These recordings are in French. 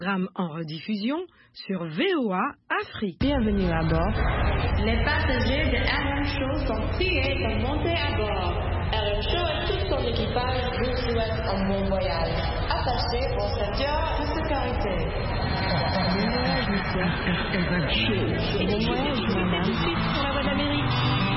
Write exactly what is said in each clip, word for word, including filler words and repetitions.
Programme en rediffusion sur V O A Afrique. Bienvenue à bord. Les passagers de R M Show sont priés de monter à bord. R M Show et tout son équipage vous souhaitent un bon voyage. Attachez vos ceintures de sécurité. Bon voyage, monsieur. R M Show. Bon voyage, madame. Tout de suite sur la voie d'Amérique.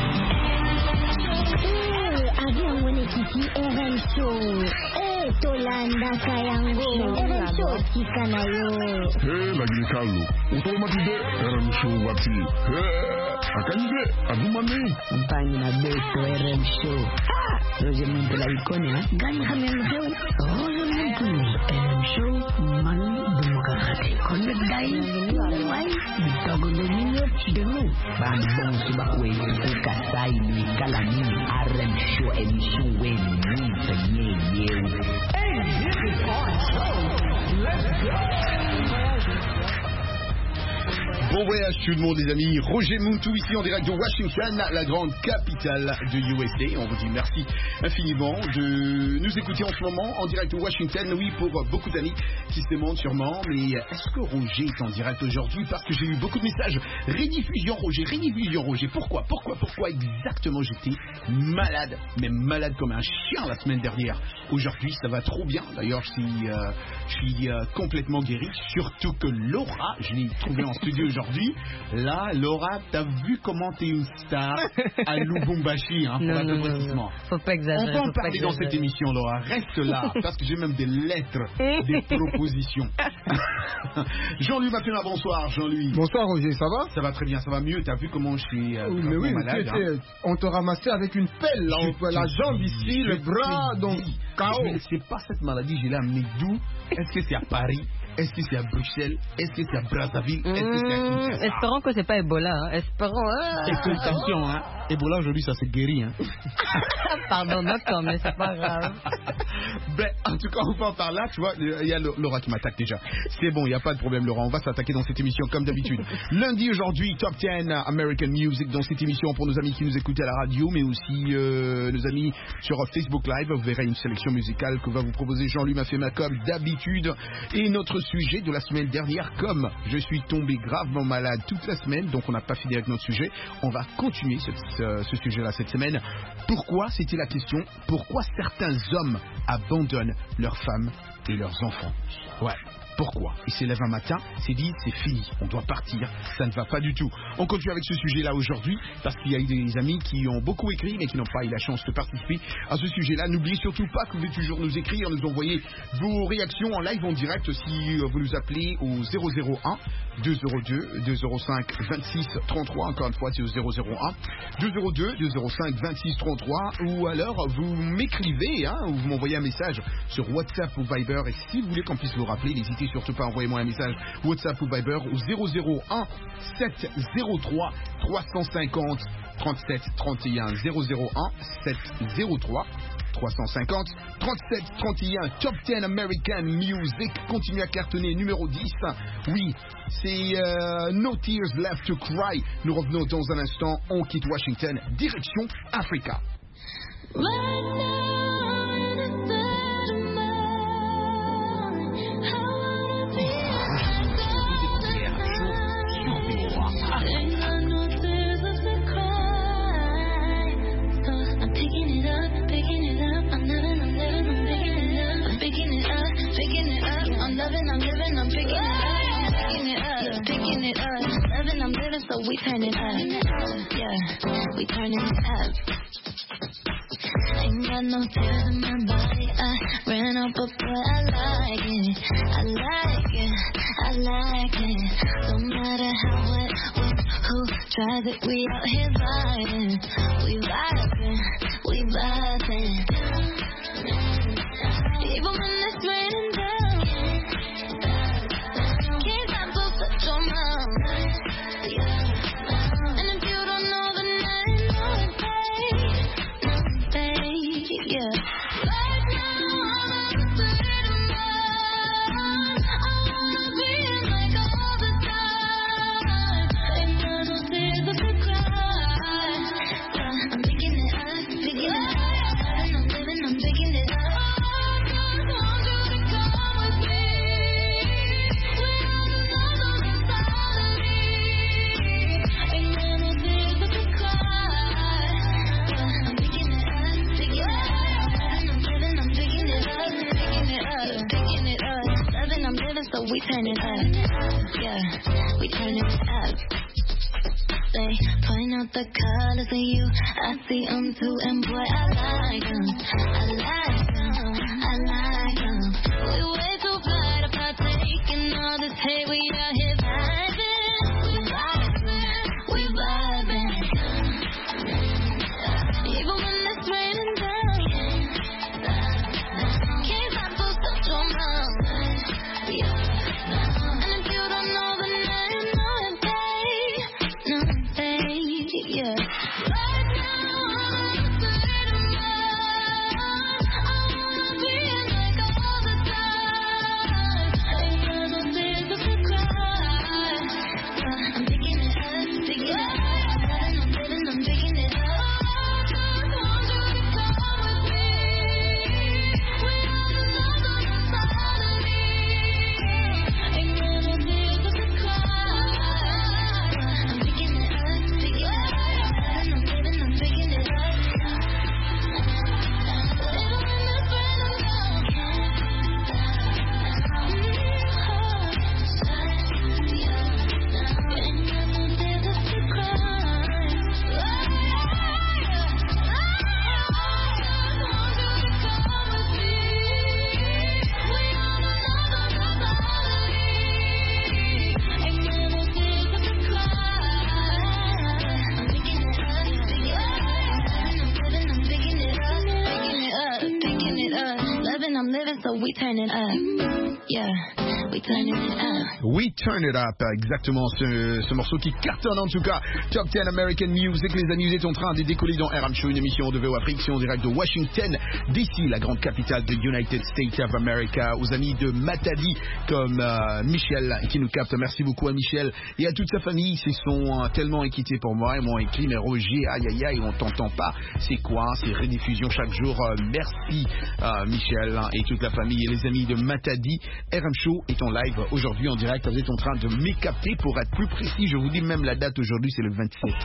Eh, avion mwenyekiti R M Show. Eh, Tolanda Kayango. R M Show kikanayo. Eh, lakini Carlo, utomatide R M Show wati. Eh, akanyide, agumane. Mpanyi na beto R M Show. Ah, Roger Muntu la ikone, ha? Gani kami R M Show? Roger Muntu R M Show, mani demokrati. Konde dai, wai, bitogo dominyo, demu. Bambong subakwe, ukasai ni kalamini. R M Show, emission we ni penye yeu. Hey, this is our show. Let's go. Bon voyage tout le monde les amis, Roger Muntu ici en direct de Washington, la grande capitale de U S A. On vous dit merci infiniment de nous écouter en ce moment en direct de Washington. Oui, pour beaucoup d'amis qui se demandent sûrement, mais est-ce que Roger est en direct aujourd'hui? Parce que j'ai eu beaucoup de messages. Rediffusion Roger, rediffusion Roger. Pourquoi? Pourquoi? Pourquoi exactement? J'étais malade, mais malade comme un chien la semaine dernière. Aujourd'hui ça va trop bien. D'ailleurs je suis, euh, je suis euh, complètement guéri. Surtout que Laura, je l'ai trouvée en studio aujourd'hui. Là, Laura, t'as vu comment t'es une star à Lubumbashi, hein, pour non, la non, non, non. Faut pas exagérer. On va en faut parler dans cette émission, Laura. Reste là, parce que j'ai même des lettres, des propositions. Jean-Louis Mafena, bonsoir, Jean-Louis. Bonsoir, Roger, ça va? Ça va très bien, ça va mieux. T'as vu comment je suis euh, oui, mais oui, malade, tu étais, hein. On te ramassait avec une pelle, là, on, la jambe ici, le bras, donc K O. C'est pas cette maladie, j'ai là, mais d'où? Est-ce que c'est à Paris? Est-ce que c'est à Bruxelles? Est-ce que c'est à Brazzaville? Est-ce que c'est à Kinshasa? Espérons que c'est pas Ebola, hein. Espérons. Hein. Écoute, attention, hein. Ebola aujourd'hui, ça s'est guéri, hein. Pardon, docteur, mais c'est pas grave. Ben, en tout cas, on va par là, tu vois. Il y a Laura qui m'attaque déjà. C'est bon, il n'y a pas de problème, Laura. On va s'attaquer dans cette émission comme d'habitude. Lundi aujourd'hui, Top dix American Music dans cette émission pour nos amis qui nous écoutent à la radio, mais aussi euh, nos amis sur Facebook Live. Vous verrez une sélection musicale que va vous proposer Jean-Louis Mafema comme d'habitude. Et notre sujet de la semaine dernière, comme je suis tombé gravement malade toute la semaine, donc on n'a pas fini avec notre sujet, on va continuer ce, ce, ce sujet-là cette semaine. Pourquoi, c'était la question, pourquoi certains hommes abandonnent leurs femmes et leurs enfants? Ouais. Pourquoi? Ils s'élèvent un matin, c'est dit, c'est fini, on doit partir, ça ne va pas du tout. On continue avec ce sujet-là aujourd'hui, parce qu'il y a eu des amis qui ont beaucoup écrit, mais qui n'ont pas eu la chance de participer à ce sujet-là. N'oubliez surtout pas que vous pouvez toujours nous écrire, nous envoyer vos réactions en live, en direct, si vous nous appelez au zéro zéro un deux zéro deux deux zéro cinq vingt-six trente-trois, encore une fois c'est au zéro zéro un deux zéro deux deux zéro cinq vingt-six trente-trois, ou alors vous m'écrivez, hein, ou vous m'envoyez un message sur WhatsApp ou Viber, et si vous voulez qu'on puisse vous rappeler, n'hésitez surtout pas, envoyez-moi un message WhatsApp ou Viber au zéro zéro un sept zéro trois trois cent cinquante trente-sept trente et un zéro zéro un sept zéro trois trois cent cinquante trente-sept trente et un. Top dix American Music continue à cartonner, numéro dix. Oui, c'est euh, No Tears Left to Cry. Nous revenons dans un instant, on quitte Washington, direction Africa. So we turning up, yeah, we turning up. Ain't got no tears in my body, I ran up a boy, I like it, I like it, I like it. No matter how, what, what, who tries it, we out here vibing, we vibing, we vibing. Even when it's raining down, can't stop to touch your mouth. living, so we turn it up. Yeah, we turn it up. They point out the colors in you, I see them too, and boy, I like them. I like them, I like them. We way too fly to partake in all this hate, we out here vibing. We vibing, we vibing. Even when it's raining down, can't stop to touch your mouth. And if you don't know, then now you know it, babe. No, babe, yeah. Right now, I'm feeling love. I wanna be like all the time. Ain't got no tears to cry. I'm picking it up, picking it up. I'm living, I'm picking it up. I'm living, so we turn it up. Yeah, we turn it up. We Turn It Up, exactement ce, ce morceau qui cartonne en tout cas. Top dix American Music, les amis, vous êtes en train de décoller dans R M Show, une émission de V O Afrique, en direct de Washington, D C, la grande capitale de United States of America. Aux amis de Matadi, comme euh, Michel qui nous capte, merci beaucoup à Michel et à toute sa famille. Ils se sont euh, tellement inquiétés pour moi, ils m'ont écrit, mais Roger, aïe aïe aïe, on t'entend pas. C'est quoi? C'est rediffusion chaque jour. Euh, merci euh, Michel et toute la famille et les amis de Matadi. R M Show est en live aujourd'hui en direct. Vous êtes en train de m'écapter pour être plus précis. Je vous dis même la date aujourd'hui, c'est le vingt-sept.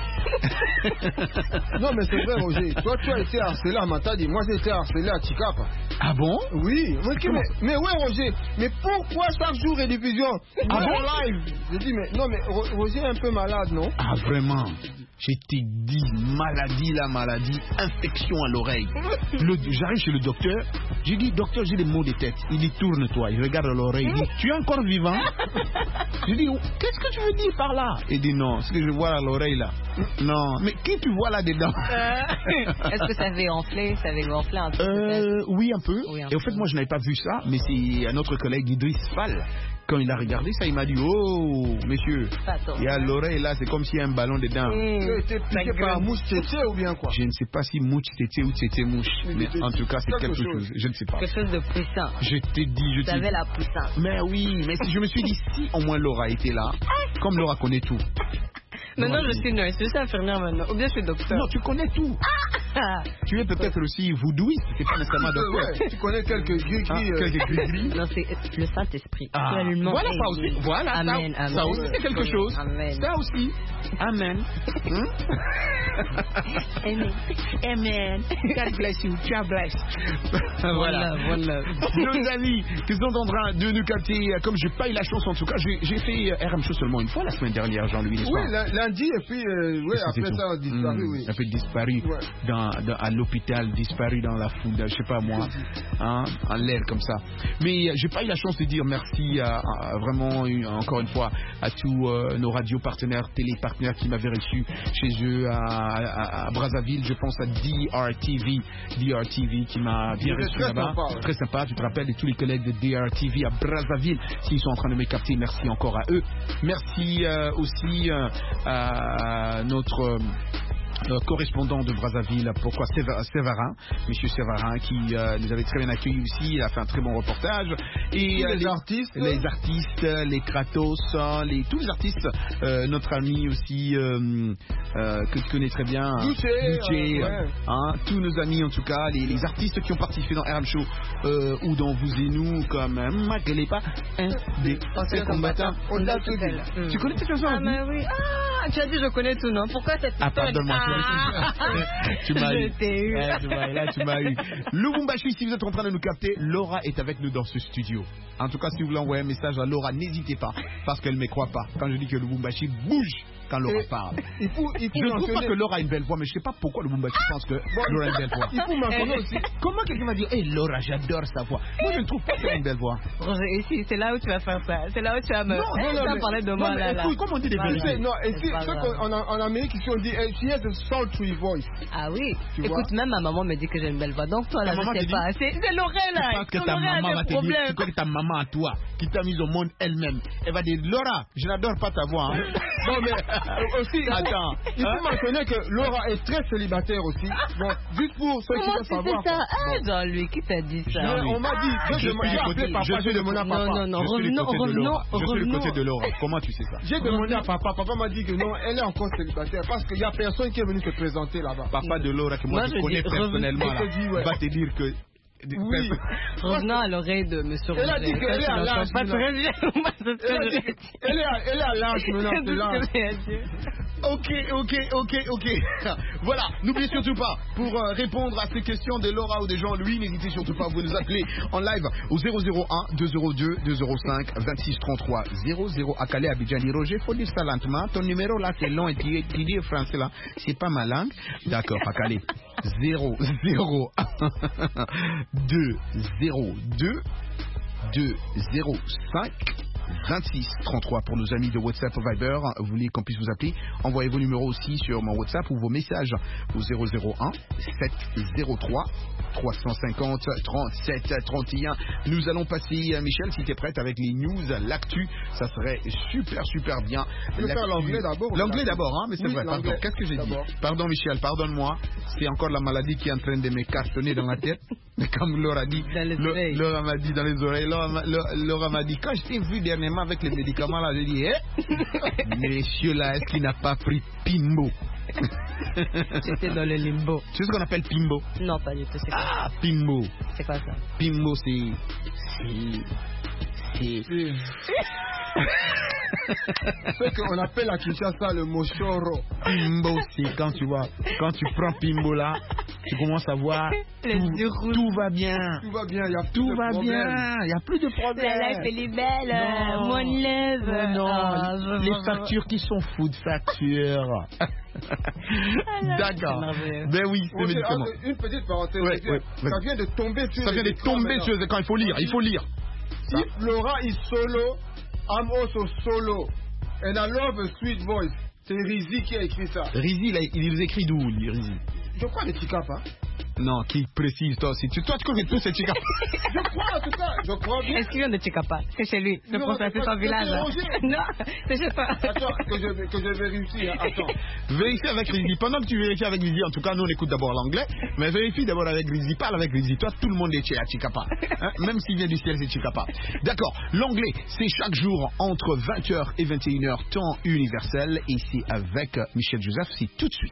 Non, mais c'est vrai, Roger. Toi, tu as été harcelé à Matadi. Moi, j'ai été harcelé à Tikapa. Ah bon? Oui. Mais, mais, mais ouais, Roger. Mais pourquoi chaque jour rediffusion? Ah bon? Live. Je dis, mais non, mais Roger est un peu malade, non? Ah, vraiment? Je t'ai dit, maladie, la maladie, infection à l'oreille. J'arrive chez le docteur, j'ai dit, docteur, j'ai des maux de tête. Il dit, tourne-toi, il regarde l'oreille, il dit, tu es encore vivant? Je dis, qu'est-ce que tu veux dire par là? Il dit, non, ce que je vois à l'oreille là. Non, mais qui tu vois là-dedans? Est-ce que ça avait gonflé, ça avait gonflé un peu? euh, Oui, un peu. Oui, un Et au fait, moi, je n'avais pas vu ça, mais c'est un autre collègue, Idriss Fall. Quand il a regardé ça, il m'a dit, oh, monsieur, il y a l'oreille là, c'est comme s'il y a un ballon dedans. Mmh. Tu es piqué par mouche tété ou bien quoi? Je ne sais pas si mouche tété ou tété mouche, mais en tout cas, c'est quelque chose. chose. Je ne sais pas. Quelque chose de puissant. Je t'ai dit, je t'ai dit. Tu avais la puissance. Mais oui, mais si je me suis dit, si au moins Laura était là, comme Laura connaît tout. Maintenant, je suis nurse, je suis infirmière maintenant. Ou bien je suis docteur. Non, tu connais tout. Ah. Tu es peut-être aussi voodooiste, c'est pas nécessairement docteur. Ouais, tu connais quelques gris-gris. Ah, euh... quelques gris-gris. Non, c'est le Saint-Esprit. Ah. Voilà, ça aussi. Voilà, amen, ça, amen. ça aussi, c'est quelque chose. Amen. Ça aussi. Amen. Amen. Amen. God bless you. God bless. Voilà, voilà. Nos amis qui sont en train de nous capter, comme j'ai pas eu la chance en tout cas, j'ai fait R M Show seulement une fois la semaine dernière, Jean-Louis. Oui, lundi et puis euh, ouais, après ça a disparu. Mmh, oui. Un peu disparu ouais. dans, dans, à l'hôpital, disparu dans la foule, je sais pas moi, hein, en l'air comme ça. Mais euh, j'ai pas eu la chance de dire merci à, à vraiment encore une fois à tous euh, nos radios partenaires, télé partenaires qui m'avaient reçu chez eux à, à, à Brazzaville. Je pense à D R T V, D R T V qui m'a bien reçu là-bas. Sympa, très sympa. Tu te rappelles de tous les collègues de D R T V à Brazzaville s'ils sont en train de me capter. Merci encore à eux. Merci euh, aussi euh, à notre euh, Euh, correspondant de Brazzaville, pourquoi Séverin, monsieur Séverin qui euh, nous avait très bien accueillis aussi, il a fait un très bon reportage. Et euh, les, les artistes, les artistes, les Kratos, les, tous les artistes, euh, notre ami aussi euh, euh, que tu connais très bien, Duché, Duché, euh, ouais. hein, tous nos amis en tout cas, les, les artistes qui ont participé dans R M Show euh, ou dans Vous et Nous, comme euh, Maguelepa, hein, des anciens combattants. On l'a tout dit. Mm. Tu connais cette chanson? Ah, mais oui. Ah, tu as dit je connais tout, non? Pourquoi cette Ah, histoire? pardonne-moi. Ah. Tu m'as eu. Je t'ai eu. Ouais, tu m'as- là, tu m'as eu. Lubumbashi, si vous êtes en train de nous capter, Laura est avec nous dans ce studio. En tout cas, si vous voulez envoyer un message à Laura, n'hésitez pas, parce qu'elle ne me croit pas. Quand je dis que Lubumbashi bouge quand Laura Et parle. Il faut, il faut Je ne trouve pas mentionner- que Laura a une belle voix, mais je ne sais pas pourquoi Lubumbashi pense que Laura a une belle voix. Il faut mentionner aussi. Comment quelqu'un va dire, hé Laura, j'adore sa voix. Moi, je ne trouve pas qu'elle a une belle voix. Roger, ici, c'est là où tu vas faire ça. C'est là où tu vas me. Non, non, non, tu vas mais- parler de non, moi mais là, là. écoute, comment on dit des Voilà. vérités? Non, et C'est si, pas ceux grave. qu'en- en, en Amérique, ici, on dit, eh, she has a sultry voice. Ah oui. Tu Écoute, vois? même ma maman me dit que j'ai une belle voix. Donc toi là, Ta maman je sais te pas. C'est c'est l'oreille là. Je pense que Ton ta oreille a maman des va te dire, problèmes. tu crois que ta maman à toi, qui t'a mise au monde elle-même, elle va dire, Laura, je n'adore pas ta voix. Hein. Non, mais euh, aussi, Attends. il faut Hein? mentionner que Laura est très célibataire aussi. Bon, juste pour ceux qui Comment veulent tu savoir. sais ça? Ah, Jean-Louis, qui t'a dit ça? Mais on m'a dit, Je j'ai suis demandé du à côté- appeler papa, je suis j'ai du demandé à côté- papa. Non, non, Je suis du revenons, côté de revenons, Laura. Je suis du revenons. côté de Laura. Comment tu sais ça? J'ai demandé à papa, papa m'a dit que non, elle est encore célibataire parce qu'il n'y a personne qui est venu se présenter là-bas. Papa de Laura, que moi, Moi, je je connais dis, personnellement, revenez- là, je te dis, ouais. va te dire que... Oui. Revenons à l'oreille de Monsieur Elle a Roger. dit Ça, qu'elle est tu à l'entends l'âge, pas Nina. très bien. Moi, c'est ce que Elle, a je dit vais que- dire. elle est à- elle est à l'âge maintenant, C'est c'est ce l'âge. que j'ai dit. Ok, ok, ok, ok. Voilà, n'oubliez surtout pas, pour euh, répondre à ces questions de Laura ou des gens, lui, n'hésitez surtout pas, vous nous appelez en live au zéro zéro un deux zéro deux deux zéro cinq vingt-six trente-trois zéro zéro à Calais, Abidjan. Roger, faut dire ça lentement. Ton numéro là, c'est long et tu tu dis français là, c'est pas ma langue. D'accord, à Calais. zéro zéro deux zéro deux deux zéro cinq vingt-six trente-trois pour nos amis de WhatsApp ou Viber. Vous voulez qu'on puisse vous appeler, envoyez vos numéros aussi sur mon WhatsApp ou vos messages au zéro zéro un sept zéro trois trois cent cinquante trente-sept trente et un. Nous allons passer, euh, Michel, si tu es prête avec les news, l'actu, ça serait super super bien. Je vais faire L'actu- l'anglais d'abord. L'anglais d'abord, hein, mais c'est Oui, vrai, pardon. l'anglais Qu'est-ce que j'ai dit? d'abord. Pardon Michel, pardonne-moi. C'est encore la maladie qui est en train de me cartonner dans la tête. Mais comme Laura dit, Dans les Lo- oreilles. Laura m'a dit dans les oreilles, Laura m'a- Laura Laura m'a dit, quand je t'ai vu dernièrement avec les médicaments là, j'ai dit, eh, monsieur là, est-ce qu'il n'a pas pris Pimbo? J'étais dans le limbo. Tu sais ce qu'on appelle Pimbo? Non, pas du tout. C'est quoi, Ah, Pimbo. c'est quoi ça? Pimbo, c'est... c'est... c'est... Ce qu'on appelle à Kinshasa le mochoro. Pimbo, c'est quand tu vois, quand tu prends Pimbo là, tu commences à voir, Les tout, yeux rouges. tout va bien. Tout va bien, il y a plus Tout de va problème. bien, il n'y a plus de problème. La life, elle est belle. euh, Non. Mon lève. Mais non, Ah, je les veux- factures qui sont fous de factures. D'accord. merveilleux. Ben oui, c'est Ok, médicament. ah, une petite parenthèse. Ouais, ça vient- ouais, ouais. Ça vient de tomber sur Ça vient les de écrans tomber maintenant. sur les écrans, il faut lire, il faut lire. If Laura is solo, I'm also solo. And I love a sweet voice. C'est Rizzi qui a écrit ça. Rizy, là, il nous écrit d'où, lui, Rizy? Je crois les Chicap, hein. Non, qui précise, toi aussi. Tu, toi, tu connais tous ces Chicap. Je crois, en tout cas, je crois bien. Est-ce qu'il vient de Chicapa? C'est chez lui. Je Non, pense que c'est c'est pas- son village. c'est hein. Roger. Non, c'est chez toi. Attends, que je, que je vérifie, hein. Attends. Vérifie avec Rizy. Pendant que tu vérifies avec Rizy, en tout cas, nous, on écoute d'abord l'anglais. Mais vérifie d'abord avec Rizy. Parle avec Rizy. Toi, tout le monde est chez à Chicapa. Hein? Même s'il vient du ciel, c'est Chicapa. D'accord. L'anglais, c'est chaque jour entre vingt heures et vingt et une heures, temps universel. Et c'est avec euh, Michel Joseph. C'est tout de suite.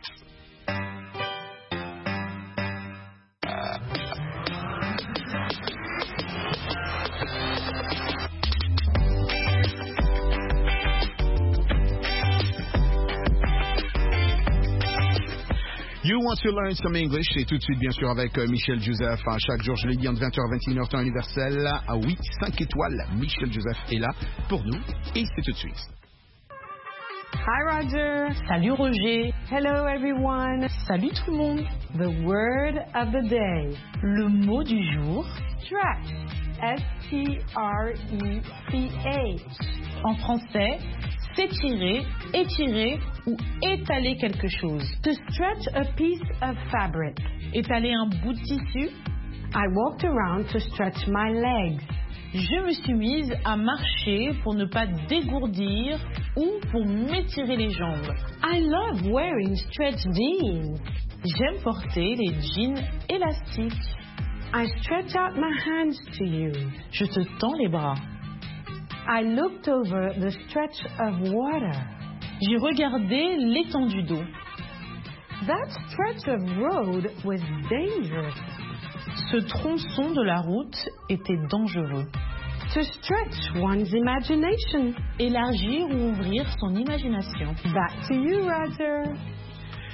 You want to learn some English, c'est tout de suite bien sûr avec euh, Michel Joseph. Hein, chaque jour, je l'ai dit, entre vingt heures et vingt et une heures temps universel. Ah oui, cinq étoiles. Michel Joseph est là pour nous et c'est tout de suite. Hi Roger. Salut Roger. Hello everyone. Salut tout le monde. The word of the day. Le mot du jour. Stretch. S T R E C H. En français, s'étirer, étirer ou étaler quelque chose. To stretch a piece of fabric. Étaler un bout de tissu. I walked around to stretch my legs. Je me suis mise à marcher pour ne pas dégourdir ou pour m'étirer les jambes. I love wearing stretch jeans. J'aime porter les jeans élastiques. I stretch out my hands to you. Je te tends les bras. I looked over the stretch of water. J'ai regardé l'étendue d'eau. That stretch of road was dangerous. Ce tronçon de la route était dangereux. To stretch one's imagination. Élargir ou ouvrir son imagination. Back to you, Roger.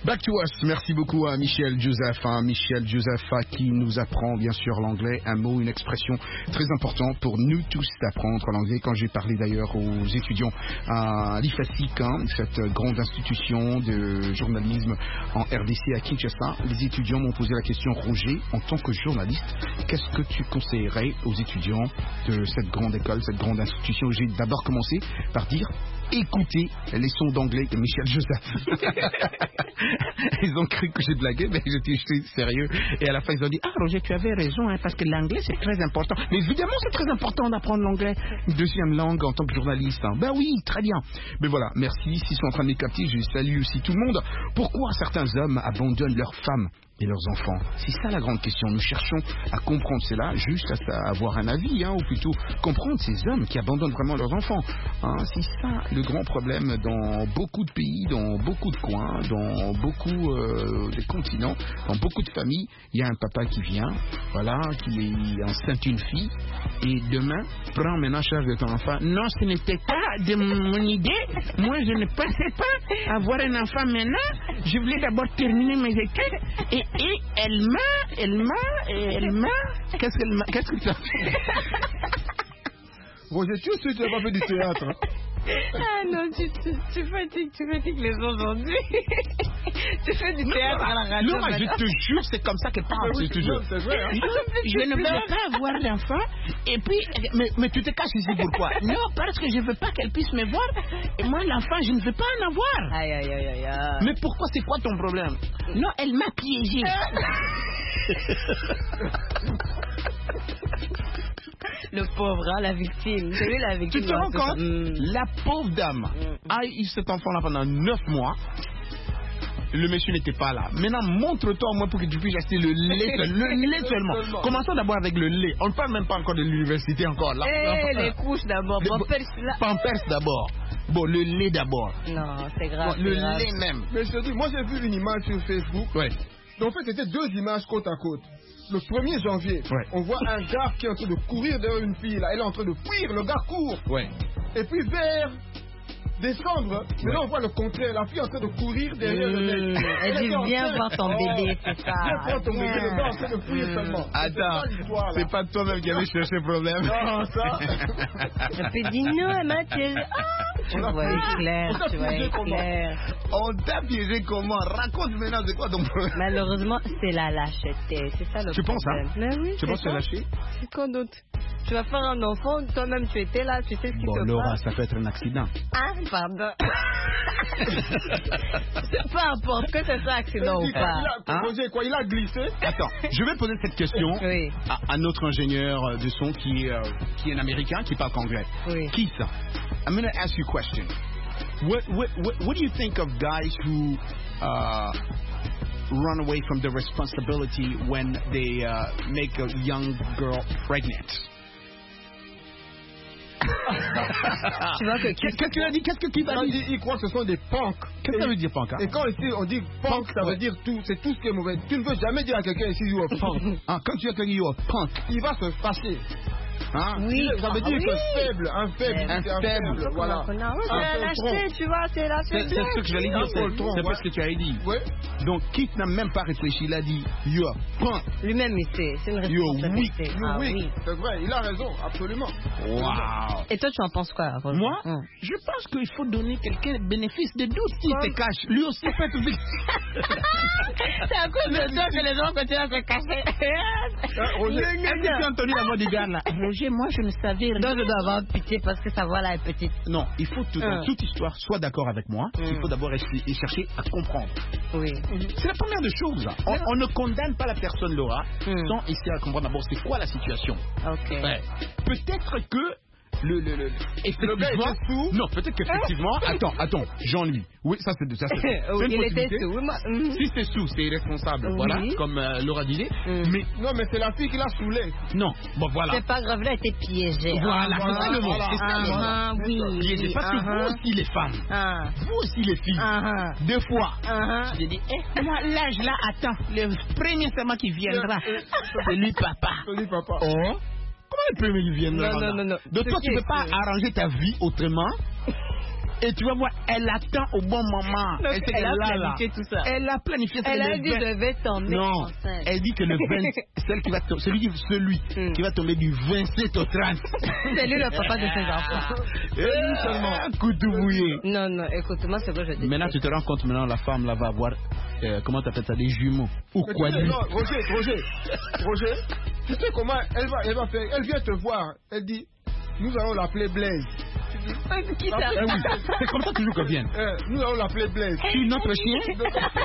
Back to us. Merci beaucoup à Michel Joseph. Hein. Michel Joseph qui nous apprend bien sûr l'anglais. Un mot, une expression très importante pour nous tous d'apprendre l'anglais. Quand j'ai parlé d'ailleurs aux étudiants à l'I F A S I C, hein, cette grande institution de journalisme en R D C à Kinshasa, les étudiants m'ont posé la question: Roger, en tant que journaliste, qu'est-ce que tu conseillerais aux étudiants de cette grande école, cette grande institution? J'ai d'abord commencé par dire: écoutez les sons d'anglais de Michel Joseph. Ils ont cru que j'ai blagué, mais j'étais sérieux. Et à la fin, ils ont dit: ah, Roger, tu avais raison, hein, parce que l'anglais, c'est très important. Mais évidemment, c'est très important d'apprendre l'anglais. Une deuxième langue en tant que journaliste. Hein. Ben oui, très bien. Mais voilà, merci. S'ils sont en train de les capter, je salue aussi tout le monde. Pourquoi certains hommes abandonnent leurs femmes et leurs enfants? C'est ça la grande question. Nous cherchons à comprendre cela, juste à avoir un avis, hein, ou plutôt comprendre ces hommes qui abandonnent vraiment leurs enfants. Hein, c'est ça le grand problème dans beaucoup de pays, dans beaucoup de coins, dans beaucoup euh, de continents, dans beaucoup de familles. Il y a un papa qui vient, voilà, qui est enceinte une fille, et demain prends maintenant charge de ton enfant. Non, ce n'était pas de mon idée. Moi, je ne pensais pas avoir un enfant maintenant. Je voulais d'abord terminer mes études. Et Et elle m'a, elle m'a, elle m'a. Qu'est-ce qu'elle m'a, qu'est-ce que tu as fait? Roger, tu sais, tu n'as pas fait du théâtre. Hein? Ah non, tu, tu, tu fatigues, tu fatigues les gens aujourd'hui. Tu fais du théâtre à la radio. Non, je te jure, c'est comme ça qu'elle parle. Oui, toujours. C'est vrai, hein? Je, je ne veux pas avoir d'enfant. Et puis, mais, mais tu te caches ici pourquoi? Non, parce que je ne veux pas qu'elle puisse me voir. Et moi, l'enfant, je ne veux pas en avoir. Aïe, aïe, aïe, aïe, aïe. Mais pourquoi? C'est quoi ton problème? Non, elle m'a piégé. Le pauvre, hein, la victime. C'est lui la victime. Tu te rends compte? Mm. La pauvre dame mm. a eu cet enfant-là pendant neuf mois. Le monsieur n'était pas là. Maintenant, montre-toi au moins pour que tu puisses acheter le lait, le lait seulement. Commençons d'abord avec le lait. On ne parle même pas encore de l'université encore. Là. Eh, les couches d'abord. Pampers, là. Pampers d'abord. Bon, le lait d'abord. Non, c'est grave. Bon, le grave. lait même. Mais je te dis, moi j'ai vu une image sur Facebook. Ouais. Donc en fait, c'était deux images côte à côte. Le premier janvier, ouais. on voit un gars qui est en train de courir derrière une fille. Là. Elle est en train de fuir, le gars court. Ouais. Et puis vers décembre, mais là on voit le contraire. La fille est en train de courir derrière mmh. le mec. Elle dit viens voir ton bébé, c'est ça. Viens voir ton bébé, le gars est en train de fuir mmh. seulement. Attends, c'est pas toi-même qui avais cherché le problème. Non, ça. Elle fait dit non, Mathilde. Ah, tu vois clair, tu vois clair. On t'a piégé comment? Raconte maintenant, c'est quoi ton problème? Malheureusement, c'est la lâcheté, c'est ça le tu problème. Tu penses ça? Mais oui. Tu penses que c'est lâché? C'est quoi d'autre? Tu vas faire un enfant, toi-même tu étais là, tu sais ce qui bon, te passe. Bon, Laura, ça peut être un accident. Ah, pardon. Peu importe que ce soit accident ou pas. Il a, hein? quoi, il a glissé. Attends, je vais poser cette question oui. à, à notre ingénieur de son qui est, euh, qui est un Américain qui parle anglais. Oui. Qui ça? I'm going to ask you a question. What, what, what, what do you think of guys who uh, run away from the responsibility when they uh, make a young girl pregnant? Tu vois que qu'est-ce que tu as dit? Qu'est-ce que tu as dit? Il croit que ce sont des punks. Qu'est-ce que ça veut dire punk? Hein? Et quand ici on dit punk, ça veut ouais. dire tout. C'est tout ce qui est mauvais. Tu ne veux jamais dire à quelqu'un ici you are punk. Ah, quand tu as quelqu'un you are punk, il va se fâcher. Hein? Oui, ça veut ah, dire oui. que faible, un faible, un un faible, faible, voilà. Oui, c'est lâcheté, tu vois, c'est la C'est ce que j'allais dire, c'est pas ce que tu as dit. Oui. Donc, Kit n'a même pas réfléchi, il a dit, you are punk. Lui-même, il sait, c'est une responsabilité. Ah, oui, oui. C'est vrai, il a raison, absolument. Wow. Et toi, tu en penses quoi, Roger? Moi, hum. je pense qu'il faut donner quelqu'un le bénéfice de doute. S'il te cache, lui aussi peut être victime. C'est à cause de toi que les gens continuent à se cacher. Roger, est-ce que tu as entendu la voix du gars là? Roger, moi, je ne savais rien. Donc, je dois avoir pitié parce que sa voix là est petite. Non, il faut tout, hum. dans toute histoire, sois d'accord avec moi. Hum. Il faut d'abord chercher à comprendre. Oui. C'est la première des choses. On, on ne condamne pas la personne, Laura, hum. sans essayer à comprendre d'abord c'est quoi la situation. Ok. Ouais. Peut-être que le, le, le, effectivement, le non, peut-être qu'effectivement, attends, attends, Jean-Louis, oui, ça c'est ça c'est, oui, une il était possibilité. sous, moi, mm. Si c'est sous, c'est irresponsable, oui. voilà, comme euh, Laura disait. Mm. Mais non, mais c'est la fille qui l'a saoulé. Non, bon voilà. C'est pas grave, là, elle était piégée. Voilà, ah, c'est ça le mot. Voilà. C'est ça le mot. Ah, oui. Piégée, parce que ah, vous aussi les femmes, ah. vous aussi les filles, ah, deux fois. Ah, j'ai dit, eh, moi l'âge là, attends, le premier serment qui viendra, c'est lui papa. C'est lui papa. Oh. Comment les premiers viennent non, non, non, non. Donc toi, tu ne peux pas arranger ta vie autrement Et tu vas voir, elle attend au bon moment. Donc, elle, elle elle a là, planifié là. tout ça. Elle a planifié ça. Elle a dit, je vais tomber Non, enceinte. elle dit que le vingt, celle qui va to- celui, qui, celui Mm. qui va tomber du vingt-sept au trente. C'est lui le papa de ses enfants. Et lui seulement, un coup de bouillé. Non, non, écoute-moi, c'est vrai, je dis. Maintenant, tu te rends compte, maintenant, la femme là va avoir, euh, comment tu appelles ça, des jumeaux. Ou Mais quoi tu sais, lui. non, Roger, Roger, Roger, tu sais comment elle va, elle va faire. Elle vient te voir, elle dit, nous allons l'appeler Blaise. Qui ça? Eh oui, c'est comme ça toujours qu'elle vient. Euh, nous allons l'appeler Blaise. Tu notre chien?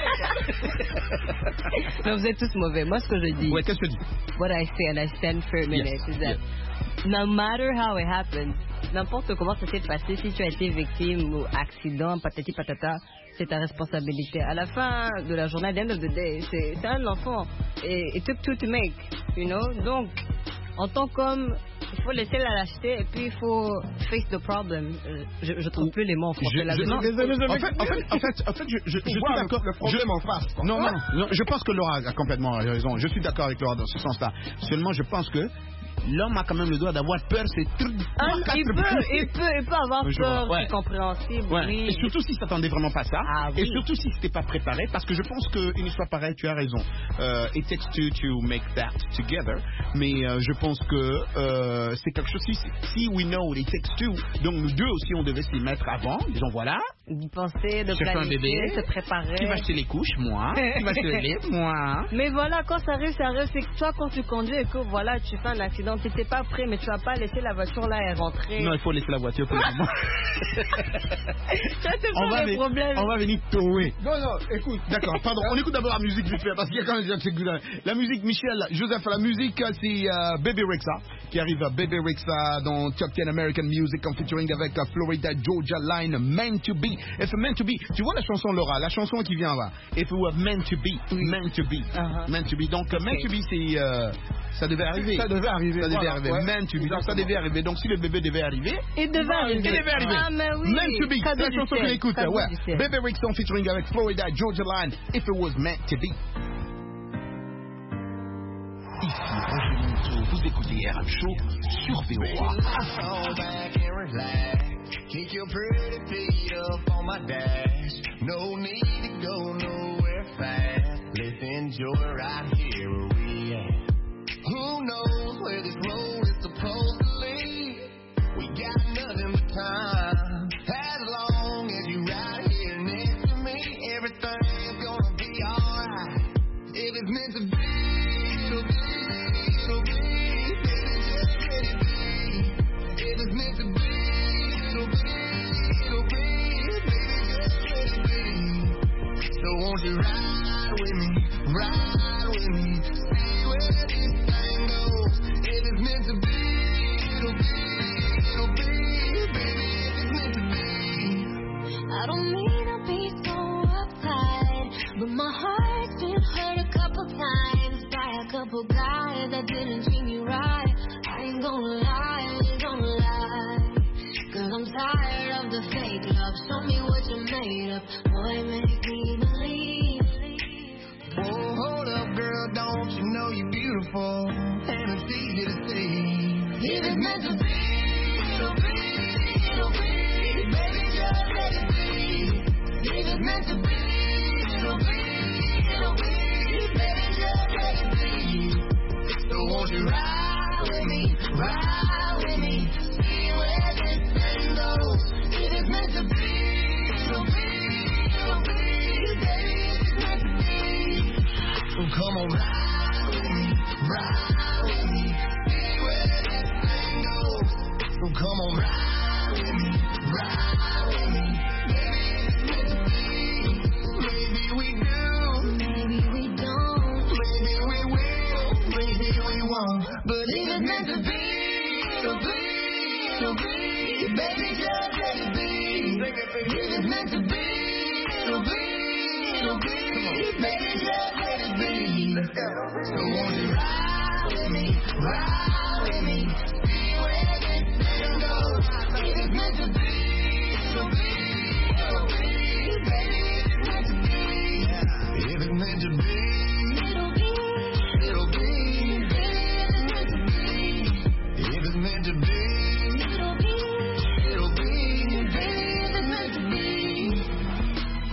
Non, vous êtes tous mauvais. Moi, ce que je dis. Ouais, qu'est-ce que tu dis? What I say and I stand firm in Yes, it is that no matter how it happens, n'importe comment ça s'est passé, si tu as été victime ou accident, patati patata, c'est ta responsabilité. À la fin de la journée, at the end of the day, c'est c'est un enfant. Et it took two to make, you know. Donc, en tant qu'homme, il faut laisser la lâcheté et puis il faut face the problem. Euh, Je, je trouve plus les mots en français. Je- là, je- dedans. non, désolé, je- en fait, en fait, en fait, en fait, je, je, je suis voir le- d'accord. le problème Je- en face, quoi. Non, non, non, je pense que Laura a complètement raison. Je suis d'accord avec Laura dans ce sens-là. Seulement, je pense que l'homme a quand même le droit d'avoir peur. C'est tr- Ah, trois, il, quatre peut, coups. il, peut, il peut avoir Oui, je peur, vois, ouais. c'est compréhensible. Ouais. Oui. Et surtout si s'attendait vraiment pas à ça. Ah, Et oui. surtout si c'était pas préparé, parce que je pense qu'une histoire pareille, tu as raison. Euh, it takes two to make that together. Mais euh, je pense que euh, c'est quelque chose. Si, si we know it takes two, donc nous deux aussi on devait s'y mettre avant. Disons voilà. D'y penser, de Chercher un planifier, bébé. se préparer. Qui va acheter les couches, moi. Qui va acheter le lait, moi. Mais voilà, quand ça arrive, ça arrive. C'est que toi, quand tu conduis et que voilà, tu fais un accident, tu n'étais pas prêt, mais tu vas pas laisser la voiture là et rentrer. Non, il faut laisser la voiture pour le moment. Ça, c'est on, pas va le ve- problème. on va venir tower. Non, non, écoute. D'accord, pardon. On écoute d'abord la musique vite fait parce qu'il y a quand même déjà ce goût-là. La musique, Michel, Joseph, la musique, c'est euh, Baby Rexha qui arrive à Baby Rexha dans Top dix American Music en featuring avec euh, Florida Georgia Line, Meant to Be. If meant to be, tu vois la chanson Laura, la chanson qui vient là. If it were meant to be, meant to be, Uh-huh. meant to be. Donc Okay. meant to be, c'est euh, ça devait arriver. Ça devait arriver. Ça devait voilà, arriver. ouais. Meant to be. Donc ça devait arriver. Donc si le bébé devait arriver, Il devait arriver. il devait arriver. Ah, mais oui. Meant to be. C'est Cadeau la du chanson ciel. qu'on écoute. Cadeau Ouais. du ciel. Baby Rexha featuring avec Florida Georgia Line. If it was meant to be. Ici Roger Monceau, vous écoutez R M Show sur V O A. Keep your pretty feet up on my dash. No need to go nowhere fast. Let's enjoy right here where we at. Who knows where this road is supposed to lead? We got nothing but time. As long as you right here next to me, everything's gonna be alright. If it's meant to be, it'll be, it'll be. Baby, just let it be. If it's meant to be, it'll be, it'll be. Baby, just let it be. So won't you ride with me, ride with me, see where this thing goes. If it's meant to be, it'll be, it'll be. Baby, if it's meant to be. I don't mean to be so uptight, but my heart's been hurt a couple times by a couple guys that didn't treat me right. I ain't gonna lie, I ain't gonna lie, cause I'm tired of the fake love. Show me what you're made of, boy, make me believe. Whoa, hold up, girl, don't you know you're beautiful? And it's easy to see. If it's meant to be, it'll be, it'll be. Baby, just let it be. If it's meant to be, it'll be, it'll be. Baby, just let it be. So won't you ride with me, ride with me, see where this thing goes. If it's meant to be, it'll be, it'll be. Baby, if it's meant to be. So come on, ride with me, ride with me, see where this thing goes.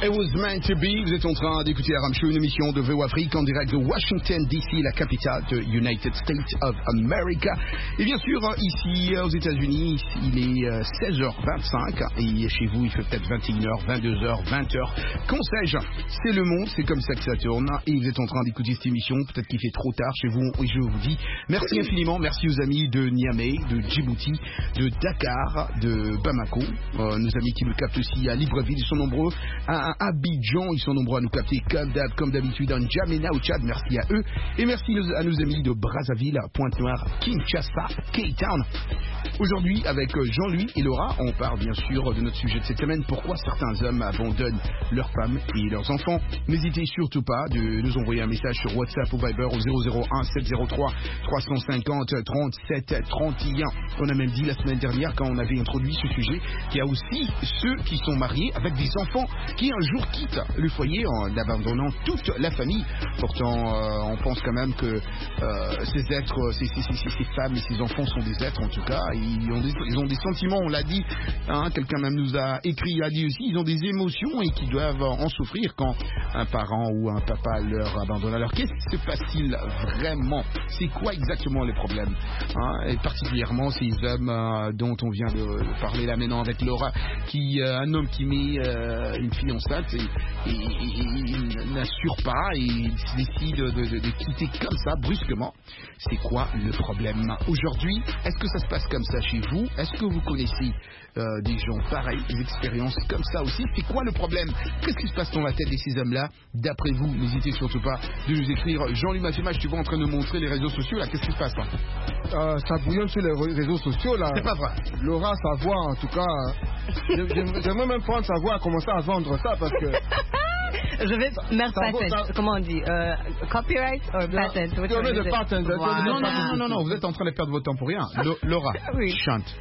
It was meant to be. Vous êtes en train d'écouter R M Show, une émission de V O Afrique en direct de Washington D C, la capitale de United States of America. Et bien sûr, ici aux États-Unis, il est seize heures vingt-cinq et chez vous, il fait peut-être vingt et une heures, vingt-deux heures, vingt heures. Qu'en sais-je? C'est le monde, c'est comme ça que ça tourne. Et vous êtes en train d'écouter cette émission. Peut-être qu'il fait trop tard chez vous. Et je vous dis merci infiniment. Merci aux amis de Niamey, de Djibouti, de Dakar, de Bamako. Euh, nos amis qui nous captent aussi à Libreville, ils sont nombreux. À Abidjan, ils sont nombreux à nous capter comme, d'hab, comme d'habitude en N'Djamena au Tchad. Merci à eux. Et merci à nos amis de Brazzaville, Pointe-Noire, Kinshasa, K-Town. Aujourd'hui, avec Jean-Louis et Laura, on parle bien sûr de notre sujet de cette semaine. Pourquoi certains hommes abandonnent leurs femmes et leurs enfants? N'hésitez surtout pas de nous envoyer un message sur WhatsApp ou Viber au zéro zéro un sept zéro trois trois cent cinquante trente-sept trente et un. On a même dit la semaine dernière, quand on avait introduit ce sujet, qu'il y a aussi ceux qui sont mariés avec des enfants qui un jour quittent le foyer en abandonnant toute la famille. Pourtant, euh, on pense quand même que euh, ces êtres, ces, ces, ces, ces femmes et ces enfants sont des êtres en tout cas. Ils ont des, ils ont des sentiments, on l'a dit. Hein, quelqu'un même nous a écrit, il a dit aussi, ils ont des émotions et qu'ils doivent en souffrir quand un parent ou un papa leur abandonne. Alors qu'est-ce qui se passe-t-il vraiment? C'est quoi exactement les problèmes, hein? Et particulièrement ces hommes euh, dont on vient de parler là maintenant avec Laura, qui euh, un homme qui met euh, une fille enceinte et, et, et, et il n'assure pas et il décide de, de, de quitter comme ça brusquement. C'est quoi le problème aujourd'hui? Est-ce que ça se passe comme ça chez vous? Est-ce que vous connaissez euh, des gens pareils, des expériences comme ça aussi? C'est quoi le problème? Qu'est-ce qui se passe dans la tête de ces hommes-là? D'après vous, n'hésitez surtout pas de nous écrire. Jean-Louis Massimage, tu vois en train de montrer les réseaux sociaux là. Qu'est-ce qui se passe là? euh, Ça bouillonne sur les réseaux sociaux là. C'est pas vrai. Laura, sa voix en tout cas. J'aimerais même prendre sa voix à commencer à vendre ça parce que. Je vais mettre patent. Comment on dit euh, copyright ou patent? De patent. Voilà. Non, non, non, non, non, vous êtes en train de perdre votre temps pour rien. Lo- Laura, oui. Chante.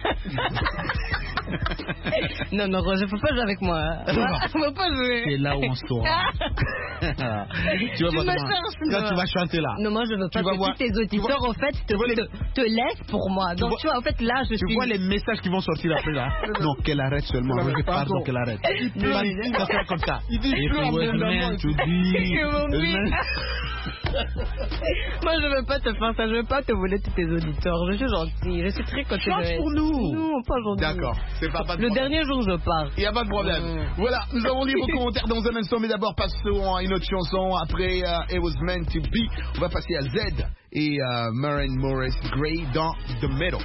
Non, non, Roger, faut pas jouer avec moi. Faut pas jouer. C'est là où on saura. Tu vas voir quand tu vas chanter là. Non, moi je veux pas que voir, tes auditeurs en fait te, les... te, te laissent pour moi. Donc tu vois, tu vois en fait là je tu suis. Tu vois les messages qui vont sortir après là. Non, qu'elle arrête seulement. Je pardon qu'elle arrête. Ça sera comme ça. Il dit Et puis ouais, tu dis. Moi je veux pas te faire ça, je veux pas te voler tous tes auditeurs. Je suis gentil, je suis très considérée. Chante pour nous. Non, pas aujourd'hui. D'accord, c'est pas, pas de Le problème. dernier jour je pars. Il n'y a pas de problème. Mmh. Voilà, nous avons lu vos commentaires dans un instant, mais d'abord passons à une autre chanson. Après uh, It Was Meant to Be, on va passer à Z et uh, Maren Morris Gray dans The Middle.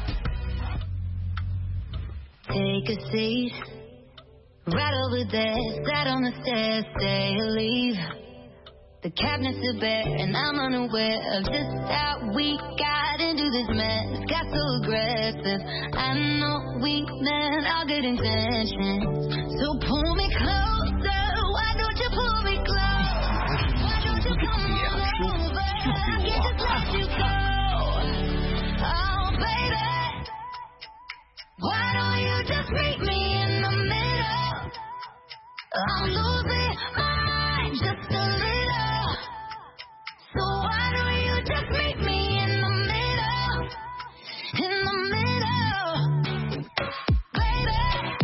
Take a seat, right over there, sat on the stairs, stay or leave. The cabinets are bare and I'm unaware of just how we got into this mess. Got so aggressive, I know we meant all good intentions. So pull me closer, why don't you pull me close? Why don't you come on over? I can't just let you go. Oh baby, why don't you just meet me in the middle? I'm losing my mind just a little. So why don't you just meet me in the middle, in the middle, baby?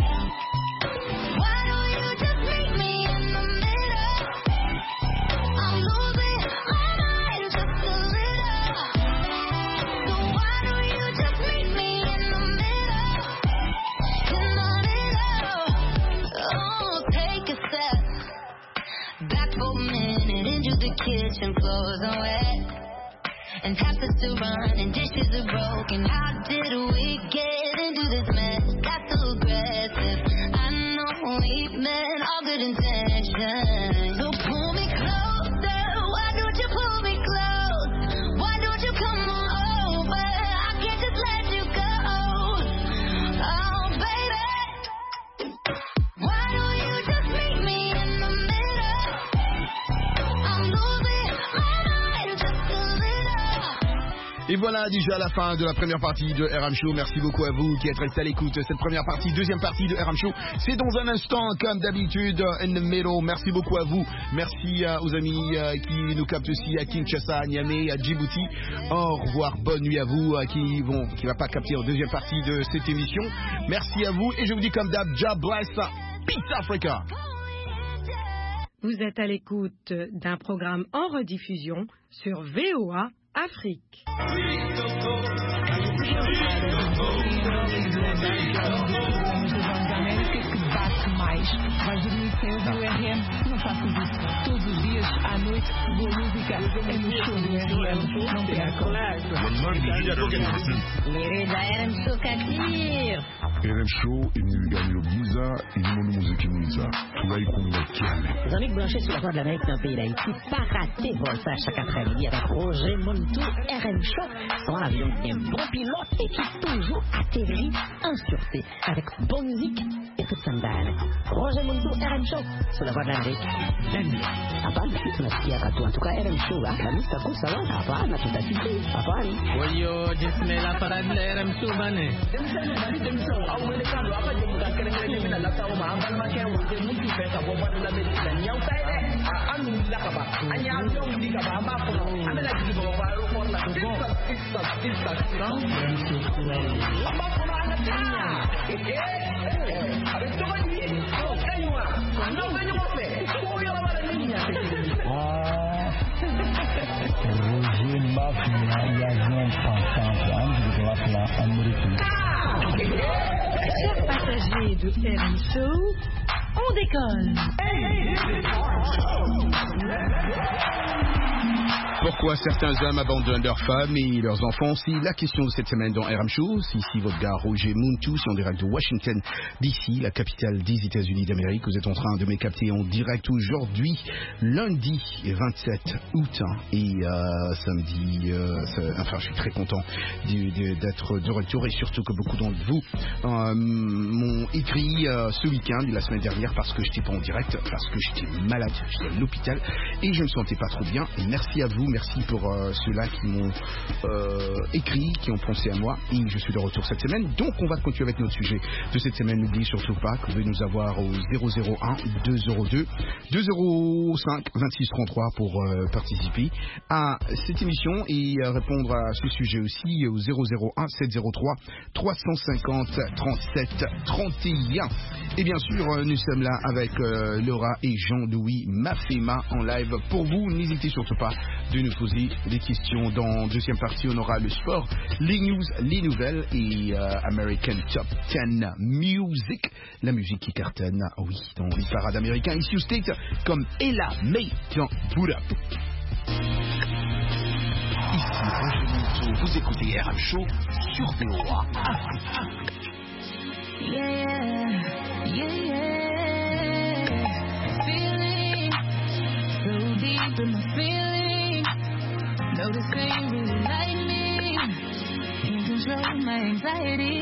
Why don't you just meet me in the middle? I'm losing my mind just a little. So why don't you just meet me in the middle, in the middle? Oh, take a step back for a minute into the kitchen, floors are wet, and taps are still running, dishes are broken. How did we get into this mess? That's so aggressive. I know we meant all good intentions. So pull me closer, why don't you pull me close? Why don't you come on over? I can't just let you go. Oh baby, why don't you just meet me in the middle? I'm losing my mind just a little. Et voilà déjà la fin de la première partie de R M Show. Merci beaucoup à vous qui êtes restés à l'écoute de cette première partie. Deuxième partie de R M Show, c'est dans un instant comme d'habitude in the middle. Merci beaucoup à vous. Merci euh, aux amis euh, qui nous captent aussi à Kinshasa, à Niamey, à Djibouti. Au revoir, bonne nuit à vous euh, qui vont, qui va pas capter en deuxième partie de cette émission. Merci à vous et je vous dis comme d'hab, God bless, peace Africa. Vous êtes à l'écoute d'un programme en rediffusion sur V O A Afrique. Mais vais dormir cedo no R M, não faço isso. Todos os dias, à noite, boa música é no show do R M. Não percam. L'Irida R M Show Katir. R M Show inimigani Giza, inimonu muziki mwiza. Tunaikunda kiale. Les amis branchés sur la voie de l'Amérique dans le pays d'Haïti, pas rater Volta chaque après-midi avec Roger Montou, R M Show. Son avion est bon pilote et qui toujours atterrit en sûreté avec bonne musique et toute sa dalle. Roger Montou, R M Show, sur la voie de l'Amérique. J'aime bien. Hapana, tunasikia katu. En tout cas, R M Show, la lista kuu sawa. Hapana, tutasikia. Hapana. Wayo, jisme la parade de R M Show, bane. Chers passagers de R M Show, on décolle. Pourquoi certains hommes abandonnent leurs femmes et leurs enfants? C'est la question de cette semaine dans R M Show. C'est ici votre gars Roger Montou, c'est en direct de Washington D C, la capitale des États-Unis d'Amérique. Vous êtes en train de me capter en direct aujourd'hui, lundi vingt-sept août, et euh, samedi. Euh, ça, enfin, je suis très content d'être de retour et surtout que beaucoup d'entre vous euh, m'ont écrit euh, ce week-end, la semaine dernière, parce que je n'étais pas en direct, parce que j'étais malade, j'étais à l'hôpital et je ne me sentais pas trop bien. Et merci à vous. Merci pour euh, ceux-là qui m'ont euh, écrit, qui ont pensé à moi. Et je suis de retour cette semaine. Donc, on va continuer avec notre sujet de cette semaine. N'oubliez surtout pas que vous pouvez nous avoir au zéro zéro un deux zéro deux deux zéro cinq vingt-six trente-trois pour euh, participer à cette émission et euh, répondre à ce sujet aussi au zéro zéro un sept zéro trois trois cent cinquante trente-sept trente et un. Et bien sûr, euh, nous sommes là avec euh, Laura et Jean-Louis Mafema en live pour vous. N'hésitez surtout pas de nous poser des questions. Dans la deuxième partie, on aura le sport, les news, les nouvelles et euh, American Top dix Music, la musique qui cartonne, oui, dans les parades américains ici au States, comme Ella May dans Boot Up. Ici Roger Montou, vous écoutez R M Show sur V O A Afrique. Yeah, yeah, yeah. Feeling so deep in my feeling. Noticing you really like me. Can't control my anxiety.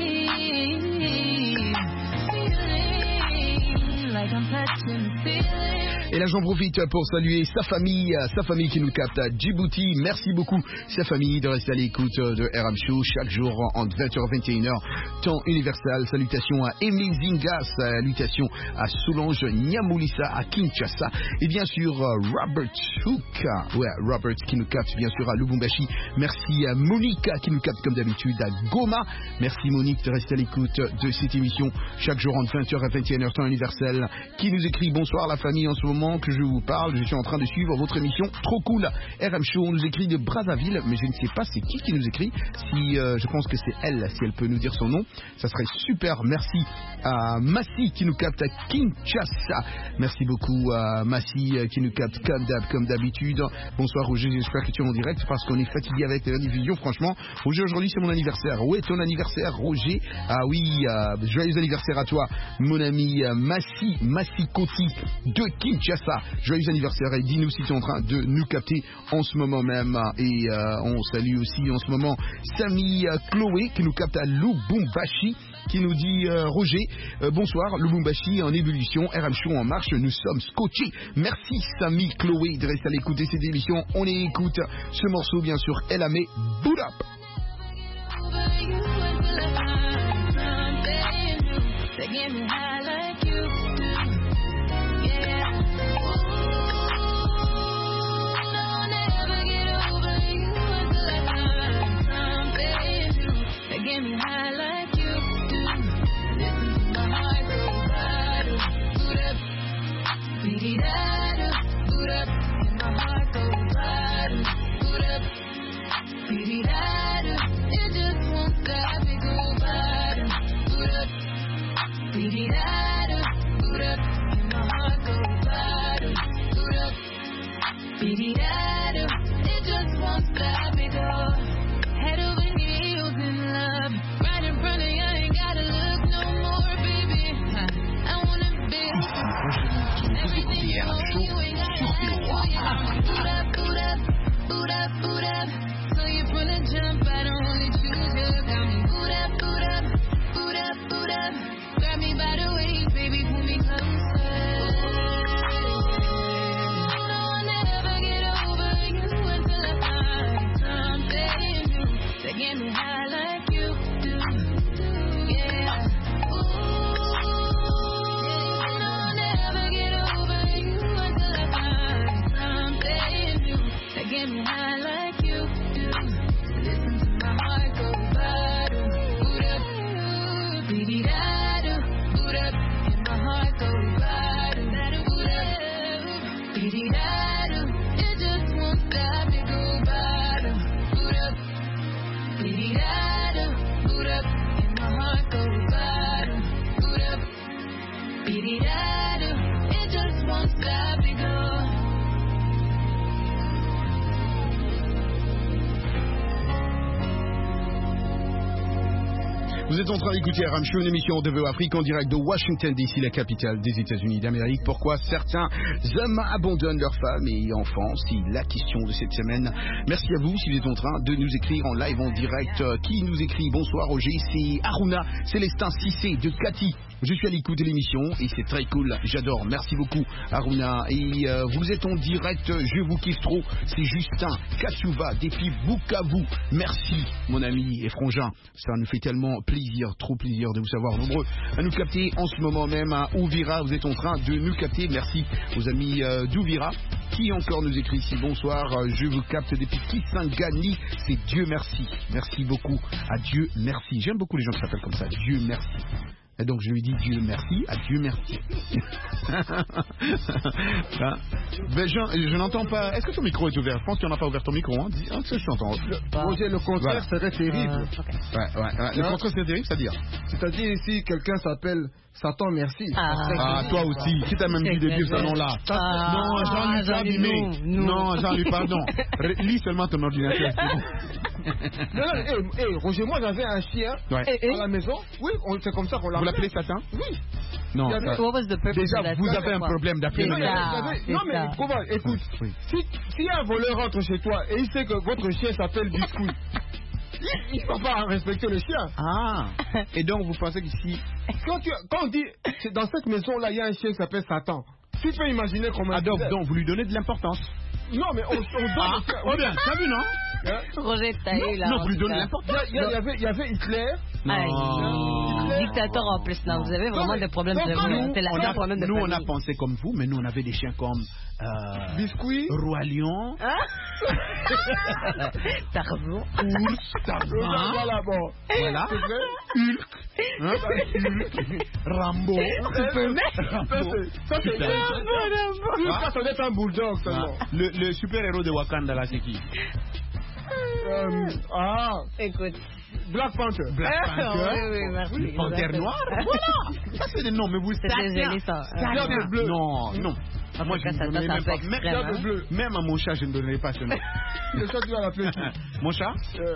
Feeling like I'm touching the ceiling. Et là j'en profite pour saluer sa famille, sa famille qui nous capte à Djibouti. Merci beaucoup sa famille de rester à l'écoute de R M Show chaque jour entre vingt heures et vingt et une heures, temps universel. Salutations à Emizinga, salutations à Solange Nyamulisa à Kinshasa et bien sûr Robert Hook, ouais Robert qui nous capte bien sûr à Lubumbashi. Merci à Monica qui nous capte comme d'habitude à Goma. Merci Monique de rester à l'écoute de cette émission chaque jour entre vingt heures et vingt et une heures, temps universel. Qui nous écrit bonsoir la famille en ce moment que je vous parle, je suis en train de suivre votre émission, trop cool. R M Show, on nous écrit de Brazzaville, mais je ne sais pas c'est qui qui nous écrit. Si euh, je pense que c'est elle, si elle peut nous dire son nom, ça serait super. Merci à Massi qui nous capte à Kinshasa. Merci beaucoup à Massi qui nous capte comme d'hab, comme d'habitude. Bonsoir Roger, j'espère que tu es en direct parce qu'on est fatigué avec la diffusion. Franchement, Roger, aujourd'hui c'est mon anniversaire. Où est ton anniversaire, Roger? Ah oui, euh, joyeux anniversaire à toi, mon ami euh, Massi, Massi Koti de Kinshasa. Joyeux anniversaire et dis-nous si tu es en train de nous capter en ce moment même. Et euh, on salue aussi en ce moment Samy euh, Chloé qui nous capte à Lubumbashi, qui nous dit euh, Roger, euh, bonsoir, Lubumbashi en ébullition, R M Show en marche, nous sommes scotchés. Merci Samy Chloé de rester à l'écoute de cette émission. On écoute ce morceau bien sûr, Elle a mis Boot Up. Get me high like you do. Listen to my heart go bada, boot up, beat it out. Beat-it-da-do, boot up, and my heart goes ba-do, boot up. Beat-it-da-do, it just won't stop me go. Head over heels in love, right in front of you, ain't gotta look no more, baby. I wanna be everything you want, you ain't gotta have to. Boot up, boot up, boot up, boot up. So you wanna jump, I don't wanna choose you. Got me boot up, boot up, boot up, boot up. Grab me by the waist, baby, pull me closer. I'll never get over you until I find something new that get me high like you do. Yeah. Ooh, I'll never get over you until I find something new that get me high like you do. Listen to my heart go ba-do, boot up, beat-it-da-do, boot up, and my heart go ba-do, boot up, beat-it-da-do, it just won't stop me go ba-do, boot up, beat-it-da-do, boot up, and my heart go ba-do, boot up, beat-it-da-do, it just won't stop me go. Vous êtes en train d'écouter R M Show, une émission de V O Afrique en direct de Washington D C, la capitale des États-Unis d'Amérique. Pourquoi certains hommes abandonnent leurs femmes et enfants? C'est la question de cette semaine. Merci à vous si vous êtes en train de nous écrire en live, en direct. Qui nous écrit? Bonsoir Roger, c'est Aruna Célestin Cissé de Cathy. Je suis à l'écoute de l'émission et c'est très cool, j'adore. Merci beaucoup Aruna. Et euh, vous êtes en direct, je vous kiffe trop. C'est Justin Kachouva depuis Bukavu. Merci mon ami et frangin, ça nous fait tellement plaisir, trop plaisir de vous savoir nombreux à nous capter en ce moment même à Ouvira. Vous êtes en train de nous capter. Merci aux amis euh, d'Ouvira. Qui encore nous écrit ici? Bonsoir, euh, je vous capte depuis Kisangani. C'est Dieu merci. Merci beaucoup à Dieu merci. J'aime beaucoup les gens qui s'appellent comme ça. Dieu merci. Et donc je lui dis Dieu merci, à Dieu merci. Hein? Ben, je je n'entends pas. Est-ce que ton micro est ouvert? Je pense qu'il n'y en a pas ouvert ton micro. Hein? Dis, hein, que je t'entends. Roger, le contraire Voilà. serait terrible. Euh, okay. ouais, ouais, ouais. Le Hein? contraire serait terrible, c'est-à-dire C'est-à-dire ici, quelqu'un s'appelle Satan Merci. Ah, ah toi aussi. Qui t'a même dit de dire ce nom-là? Ah, non, Jean-Luc, Jean-Luc, abîmé. non, non. Non, Jean-Luc, pardon. Ré- Lis seulement ton ordinateur. c'est bon. Non, non, hey, hey, Roger, moi j'avais un chien Ouais. à la maison. Oui, on- c'est comme ça qu'on Vous l'appelle. l'appelez Satan? Oui. Non, Il y avait- ça- What was the purpose déjà, of that? vous avez un problème d'appeler Non, le mais, gars. il y avait- c'est non, mais ça. Koba, écoute, Oui. si, si un voleur rentre chez toi et il sait que votre chien s'appelle Biscuit, il ne va pas respecter le chien. Ah. Et donc vous pensez qu'ici... Quand, tu, quand on dit, c'est dans cette maison-là, il y a un chien qui s'appelle Satan, tu peux imaginer comment... Ah donc, donc vous lui donnez de l'importance. Non, mais on, on donne... Ah, oh bien, t'as vu, non? Hein? Roger Taillé, là. Non, en vous lui tout donnez cas. l'importance. Il y, a- il y avait, il y avait Hitler. Aïe. Dictateur en plus, là. Vous avez vraiment mais- des problèmes donc, de nous, C'est la- on c'est a- un problème de nous, on a famille. pensé comme vous, mais nous, on avait des chiens comme euh, Biscuit. Roi Lion, Tarzan. Ours, Tarzan, Voilà, bon. voilà, C'est vrai? Hulk, hein, Hulk, Rambo, Rambo. Ça, c'est... Super. Ça, ça doit être un bulldog Ah, seulement. le, le super-héros de Wakanda, là, c'est qui? Euh, ah, Écoute. Black Panther. Black Panther, Oui, oui, merci. Panthère Noire, voilà. Ça, c'est des noms, mais vous... C'est désolé, ça. Diable bleu. Non, non. En Moi, tout je cas, ça ne doit donnais être même un pas. peu Même, extrême, hein. bleu. même à mon chat, je ne donnerai pas ce nom. Le chat, tu vas l'appeler qui? Mon chat? Euh,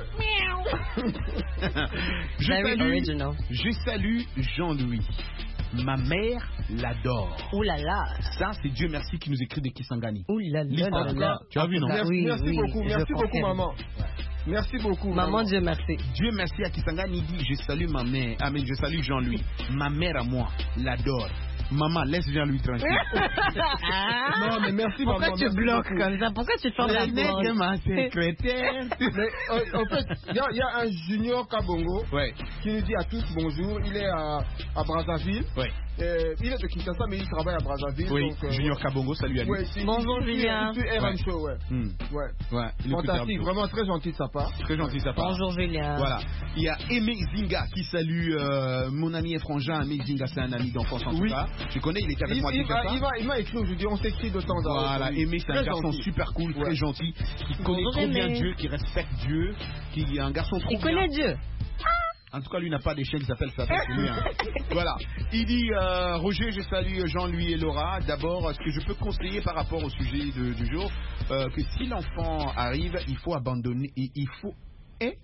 je, Very salue, original. je salue Jean-Louis. Ma mère l'adore. Ouh là là. Ça, c'est Dieu merci qui nous écrit de Kisangani. Ouh là Lis là en là tout là. cas, tu as vu, non? Merci, Oui, merci oui, beaucoup, je merci beaucoup, confirme. maman. Merci beaucoup. Maman, Dieu merci. Dieu merci à Kisangani dit je salue ma mère. Ah, mais je salue Jean-Louis. Ma mère à moi l'adore. Maman, laisse Jean-Louis tranquille. Non, mais merci, Pourquoi maman. tu merci bloques beaucoup. comme ça? Pourquoi tu fais la de ma secrétaire. Mais euh, en fait, il y, a- il y a un junior Kabongo Ouais, qui nous dit à tous bonjour. Il est à, à Brazzaville. ouais. Euh, il est de Kinshasa, mais il travaille à Brazzaville. Oui, donc, euh, Junior Kabongo, salut à lui. ouais, c'est- Bonjour, il- il- Julien. Il fait R M Ouais. Show, ouais. Hmm. Ouais. Ouais, il écoute Fantastique, un peu. vraiment très gentil de sa part. Très gentil, ça part. Bonjour Julien. Voilà. Il y a Aimé Zinga qui salue euh, mon ami et frangin. Aimé Zinga, c'est un ami d'enfance en Oui. tout cas. Je connais, il était avec Il, moi à il, va, Kinshasa. il, va, il m'a écrit aujourd'hui, on s'écrit de temps en temps. Voilà, Oui. Aimé, c'est un Très garçon gentil. super cool, très Ouais. gentil, qui connaît Bonjour, trop bien Aimé. Dieu, qui respecte Dieu, qui est un garçon trop Il bien. connaît Dieu. En tout cas, lui n'a pas des chiens qui s'appellent Satan. Hein. Voilà. Il dit, euh, Roger, je salue Jean-Louis et Laura. D'abord, ce que je peux conseiller par rapport au sujet de, du jour, euh, que si l'enfant arrive, il faut abandonner, il, il faut... Eh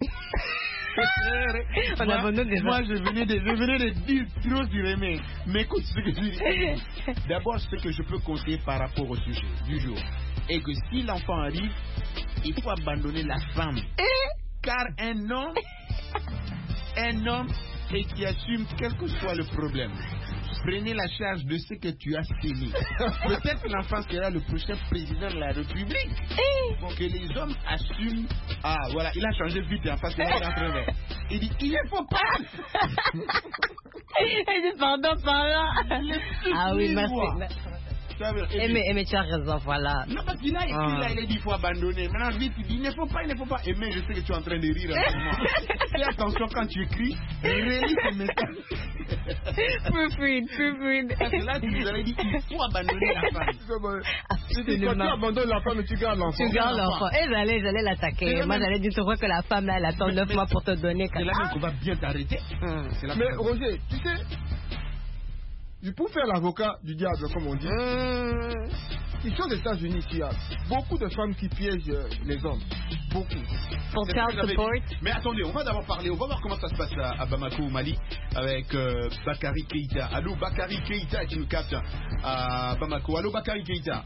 On moi, abandonne déjà. moi, je venais de, je venais de dire trop sur Aimé. Mais écoute ce que je dis. D'abord, ce que je peux conseiller par rapport au sujet du jour est que si l'enfant arrive, il faut abandonner la femme. Car un homme, un homme, et qui assume quel que soit le problème. Prenez la charge de ce que tu as sémé. Peut-être que l'enfant sera le prochain président de la République. Pour que les hommes assument. Ah, voilà, il a changé vite, hein, parce qu'il est en train de... Il dit, il ne faut pas. Il dit, pardon, pardon. Ah oui, merci. Eh mais, eh mais tu as raison, voilà. Non, parce qu'il a écrit ah. là, il a dit il faut abandonner. Maintenant, vite, il dit il ne faut pas, il ne faut pas. Et mais je sais que tu es en train de rire en ce moment. Fais attention quand tu écris, relis ce message. Plus fluide, plus fluide. Parce que là, tu nous avais dit il faut abandonner la femme. Tu dis quand tu abandonnes la femme, tu gardes l'enfant. Tu gardes l'enfant. Et j'allais, j'allais l'attaquer. Moi, j'allais dire, tu vois que la femme, là, elle attend neuf mois pour te donner. C'est là même qu'on va bien t'arrêter. Mais Roger, tu sais. Pour faire l'avocat du diable, comme on dit, mmh. ici aux États-Unis, il y a beaucoup de femmes qui piègent les hommes. Beaucoup. Pour child support. Mais attendez, on va d'abord parler, on va voir comment ça se passe à, à Bamako, au Mali, avec euh, Bakary Keïta. Allô, Bakary Keïta, qui nous capte à Bamako. Allô, Bakary Keïta.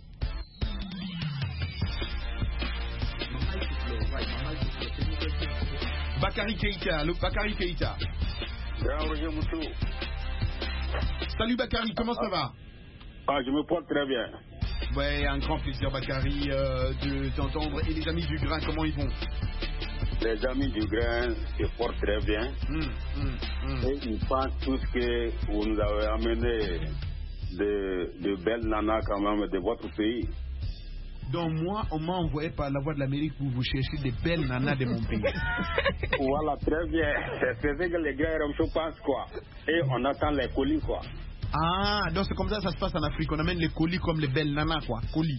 Bakary Keïta, allô, Bakary Keïta. Salut Bakary, comment ça va? Ah, je me porte très bien. Ouais, un grand plaisir Bakary euh, de t'entendre. Et les amis du grain, comment ils vont? Les amis du grain se portent très bien. Mmh, mmh, mmh. Et ils pensent tous que vous nous avez amené de, de belles nanas quand même de votre pays. Donc moi, on m'a envoyé par la voie de l'Amérique pour vous chercher des belles nanas de mon pays. Voilà, très bien. C'est ce que les gars pensent quoi. Et on attend les colis quoi. Ah, donc c'est comme ça que ça se passe en Afrique. On amène les colis comme les belles nanas quoi. Colis.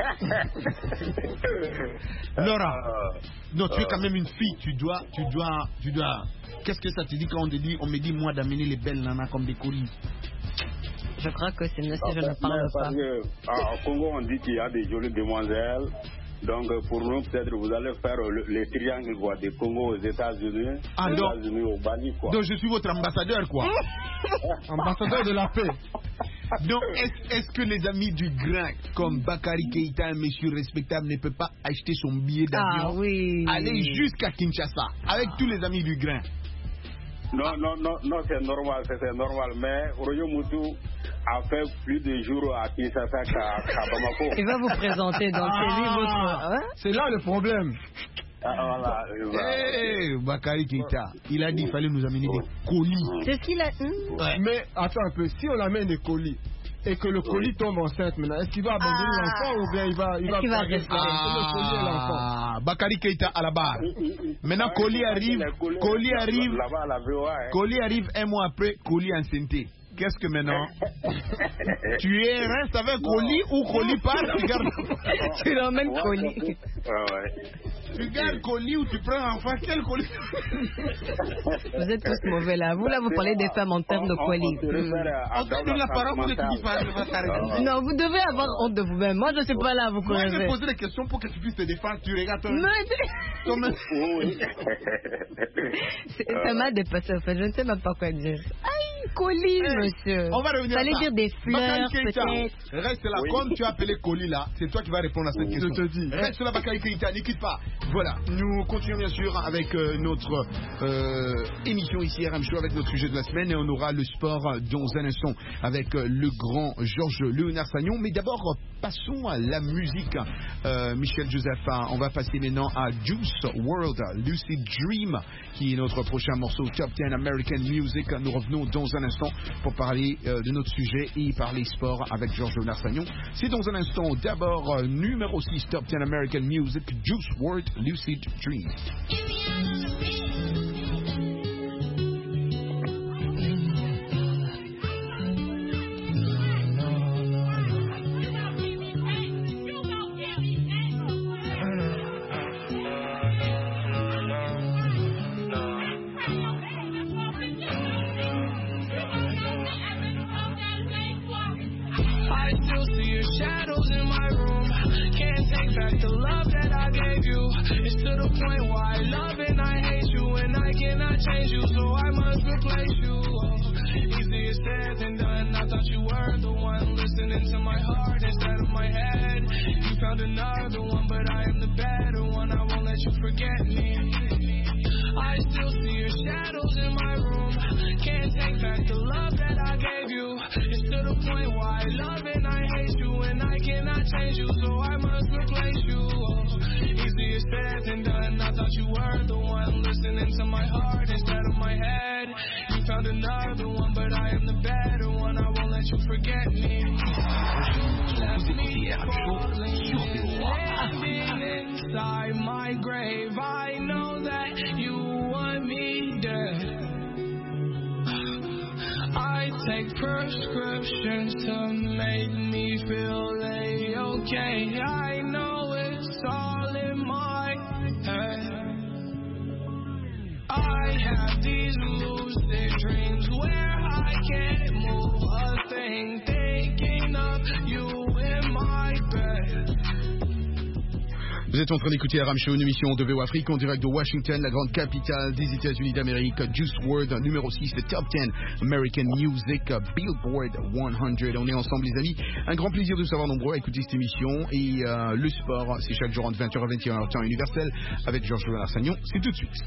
Laura, non, tu es quand même une fille. Tu dois, tu dois, tu dois. Qu'est-ce que ça te dit quand on te dit, on me dit moi d'amener les belles nanas comme des colis? Je crois que c'est mieux si je ne parle pas. Que, ah, au Congo, on dit qu'il y a des jolies demoiselles. Donc, pour nous, peut-être, vous allez faire le, les triangles quoi, des Congo aux États-Unis, ah, aux États-Unis au Mali. Quoi. Donc, je suis votre ambassadeur, quoi. Ambassadeur de la paix. Donc, est-ce est que les amis du grain, comme Bakary Keïta, un monsieur respectable, ne peut pas acheter son billet d'avion, ah, oui. aller jusqu'à Kinshasa, avec ah. tous les amis du grain? Non, non, non, non, c'est normal, c'est normal. Mais Royo Moutou a fait plus de jours à Kinshasa qu'à Bamako. Il va vous présenter, donc ah, c'est lui votre... Hein? C'est là le problème. Ah, voilà. Hey, Bakary Keïta, il a dit qu'il fallait nous amener des colis. C'est ce qu'il a... Ouais. Mais attends un peu, si on amène des colis et que le colis tombe enceinte maintenant, est-ce qu'il va abandonner ah. l'enfant ou bien il va... Il va, va rester ah. Bakary Keïta à la barre. Maintenant, colis arrive, colis arrive, colis arrive un mois après, colis enceinté. Qu'est-ce que maintenant? Tu es reste avec colis ou colis part? Tu gardes. Tu l'emmènes colis. Tu gardes colis ou tu prends enfin quel colis? Vous êtes tous mauvais là. Vous là, vous parlez des femmes en termes de colis. En termes de la parole, vous n'êtes pas. Non, vous devez avoir honte de vous-même. Moi, je ne suis pas là, vous connaissez. Moi, je poser des questions pour que tu puisses te défendre. Tu regardes ton. Non, ça m'a dépassé. En fait, je ne sais même pas quoi dire. Aïe, colis, monsieur. On va revenir. Fallait dire des fleurs, peut-être. Reste là, comme tu as appelé colis là, c'est toi qui vas répondre à cette question. Je te dis. Reste là, Bakary Keïta, ne quitte pas. Voilà, nous continuons bien sûr avec euh, notre euh, émission ici R M Show avec notre sujet de la semaine et on aura le sport dans un instant avec euh, le grand Georges Léonard Sagnon. Mais d'abord, passons à la musique. Euh, Michel Joseph, on va passer maintenant à Juice world, Lucid Dream, qui est notre prochain morceau Top dix American Music. Nous revenons dans un instant pour parler euh, de notre sujet et parler sport avec Georges Léonard Sagnon. C'est dans un instant. D'abord, euh, numéro six, Top dix American Music, Juice world, Lucid Dream. your shadows in my room. Can't take back the love that I gave you. It's to the point where I love and I hate you, and I cannot change you, so I must replace you. Oh, easier said than done. I thought you were the one listening to my heart instead of my head. You found another one, but I am the better one. I won't let you forget me. I still see your shadows in my room. Can't take back the love that I gave you. It's to the point where I love and I hate you, and I cannot change you, so I must replace you. Oh, easier said than done. I thought you were the one listening to my heart instead of my head. You found another one, but I am the better one. I won't let you forget me. Left me falling, landing inside my grave. I know that you want me dead. I take prescriptions to make me feel A-okay. I know it's all in my head. I have these lucid dreams where I can't move a thing, thinking of you in my bed. Vous êtes en train d'écouter R M Show, une émission de V O Afrique en direct de Washington, la grande capitale des États-Unis d'Amérique. Juice world numéro six, le Top dix American Music Billboard cent. On est ensemble, les amis. Un grand plaisir de vous savoir nombreux à écouter cette émission. Et euh, le sport, c'est chaque jour entre vingt heures et vingt et une heures temps universel avec Georges Larsagnon. C'est tout de suite.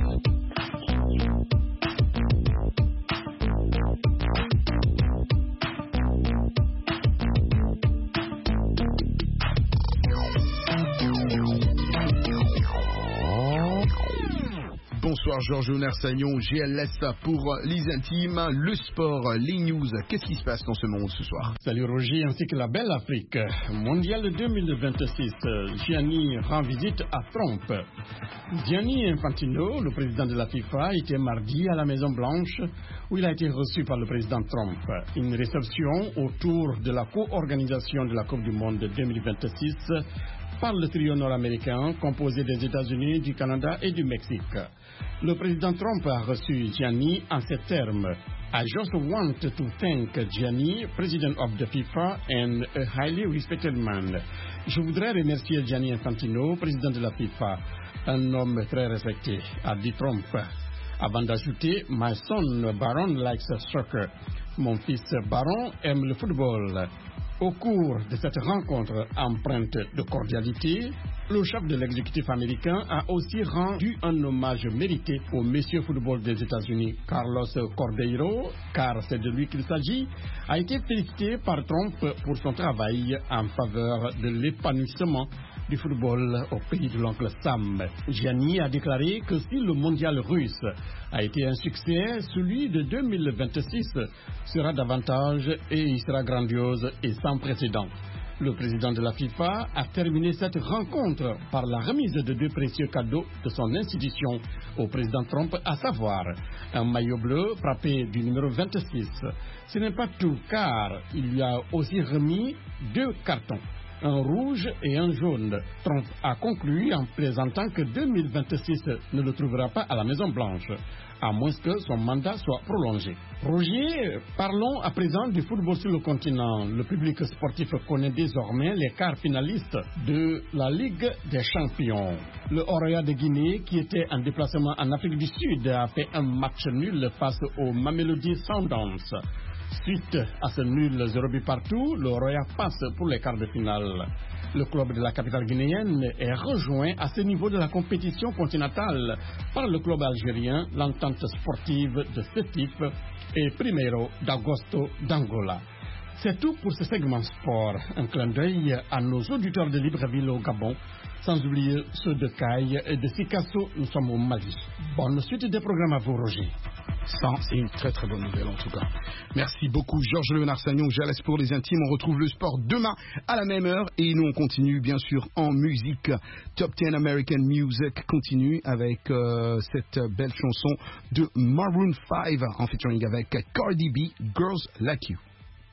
Bonsoir Georges Larsagnon, G L S pour les intimes, le sport, les news. Qu'est-ce qui se passe dans ce monde ce soir? Salut Roger, ainsi que la belle Afrique. Mondial deux mille vingt-six, Gianni rend visite à Trump. Gianni Infantino, le président de la FIFA, était mardi à la Maison Blanche où il a été reçu par le président Trump. Une réception autour de la co-organisation de la Coupe du Monde deux mille vingt-six par le trio nord-américain composé des États-Unis, du Canada et du Mexique. Le président Trump a reçu Gianni en ces termes. I just want to thank Gianni, President of the FIFA and a highly respected man. Je voudrais remercier Gianni Infantino, président de la FIFA, un homme très respecté, a dit Trump. Avant d'ajouter, My son Baron likes soccer. Mon fils Baron aime le football. Au cours de cette rencontre empreinte de cordialité, le chef de l'exécutif américain a aussi rendu un hommage mérité au monsieur football des États-Unis, Carlos Cordeiro, car c'est de lui qu'il s'agit, a été félicité par Trump pour son travail en faveur de l'épanouissement du football au pays de l'oncle Sam. Gianni a déclaré que si le mondial russe a été un succès, celui de deux mille vingt-six sera davantage et il sera grandiose et sans précédent. Le président de la FIFA a terminé cette rencontre par la remise de deux précieux cadeaux de son institution au président Trump, à savoir un maillot bleu frappé du numéro vingt-six. Ce n'est pas tout, car il lui a aussi remis deux cartons, un rouge et un jaune. Trump a conclu en plaisantant que deux mille vingt-six ne le trouvera pas à la Maison Blanche, à moins que son mandat soit prolongé. Roger, parlons à présent du football sur le continent. Le public sportif connaît désormais les quarts finalistes de la Ligue des Champions. Le Oroya de Guinée, qui était en déplacement en Afrique du Sud, a fait un match nul face au Mamelodi Sundowns. Suite à ce nul zéro but partout, le Roya passe pour les quarts de finale. Le club de la capitale guinéenne est rejoint à ce niveau de la compétition continentale par le club algérien, l'entente sportive de Sétif et Primeiro d'Agosto d'Angola. C'est tout pour ce segment sport. Un clin d'œil à nos auditeurs de Libreville au Gabon, sans oublier ceux de Caille et de Sikasso, nous sommes au Mali. Bonne suite des programmes à vous, Roger. Ça, c'est une très très bonne nouvelle en tout cas. Merci beaucoup Georges Larsagnon, Jalès pour les intimes. On retrouve le sport demain à la même heure et nous on continue bien sûr en musique. Top dix American Music continue avec euh, cette belle chanson de Maroon five en featuring avec Cardi B, Girls Like You.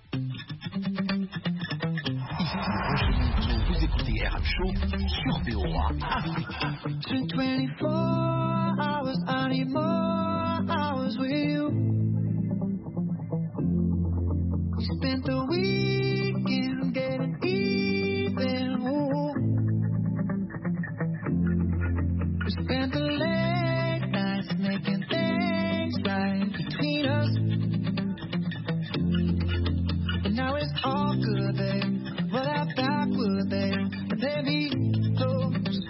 Vous écoutez R M Show sur V O A Afrique. twenty-four hours, I need more hours with you. Spent the weekend getting it's all good, babe. But that backwood, babe, they be close.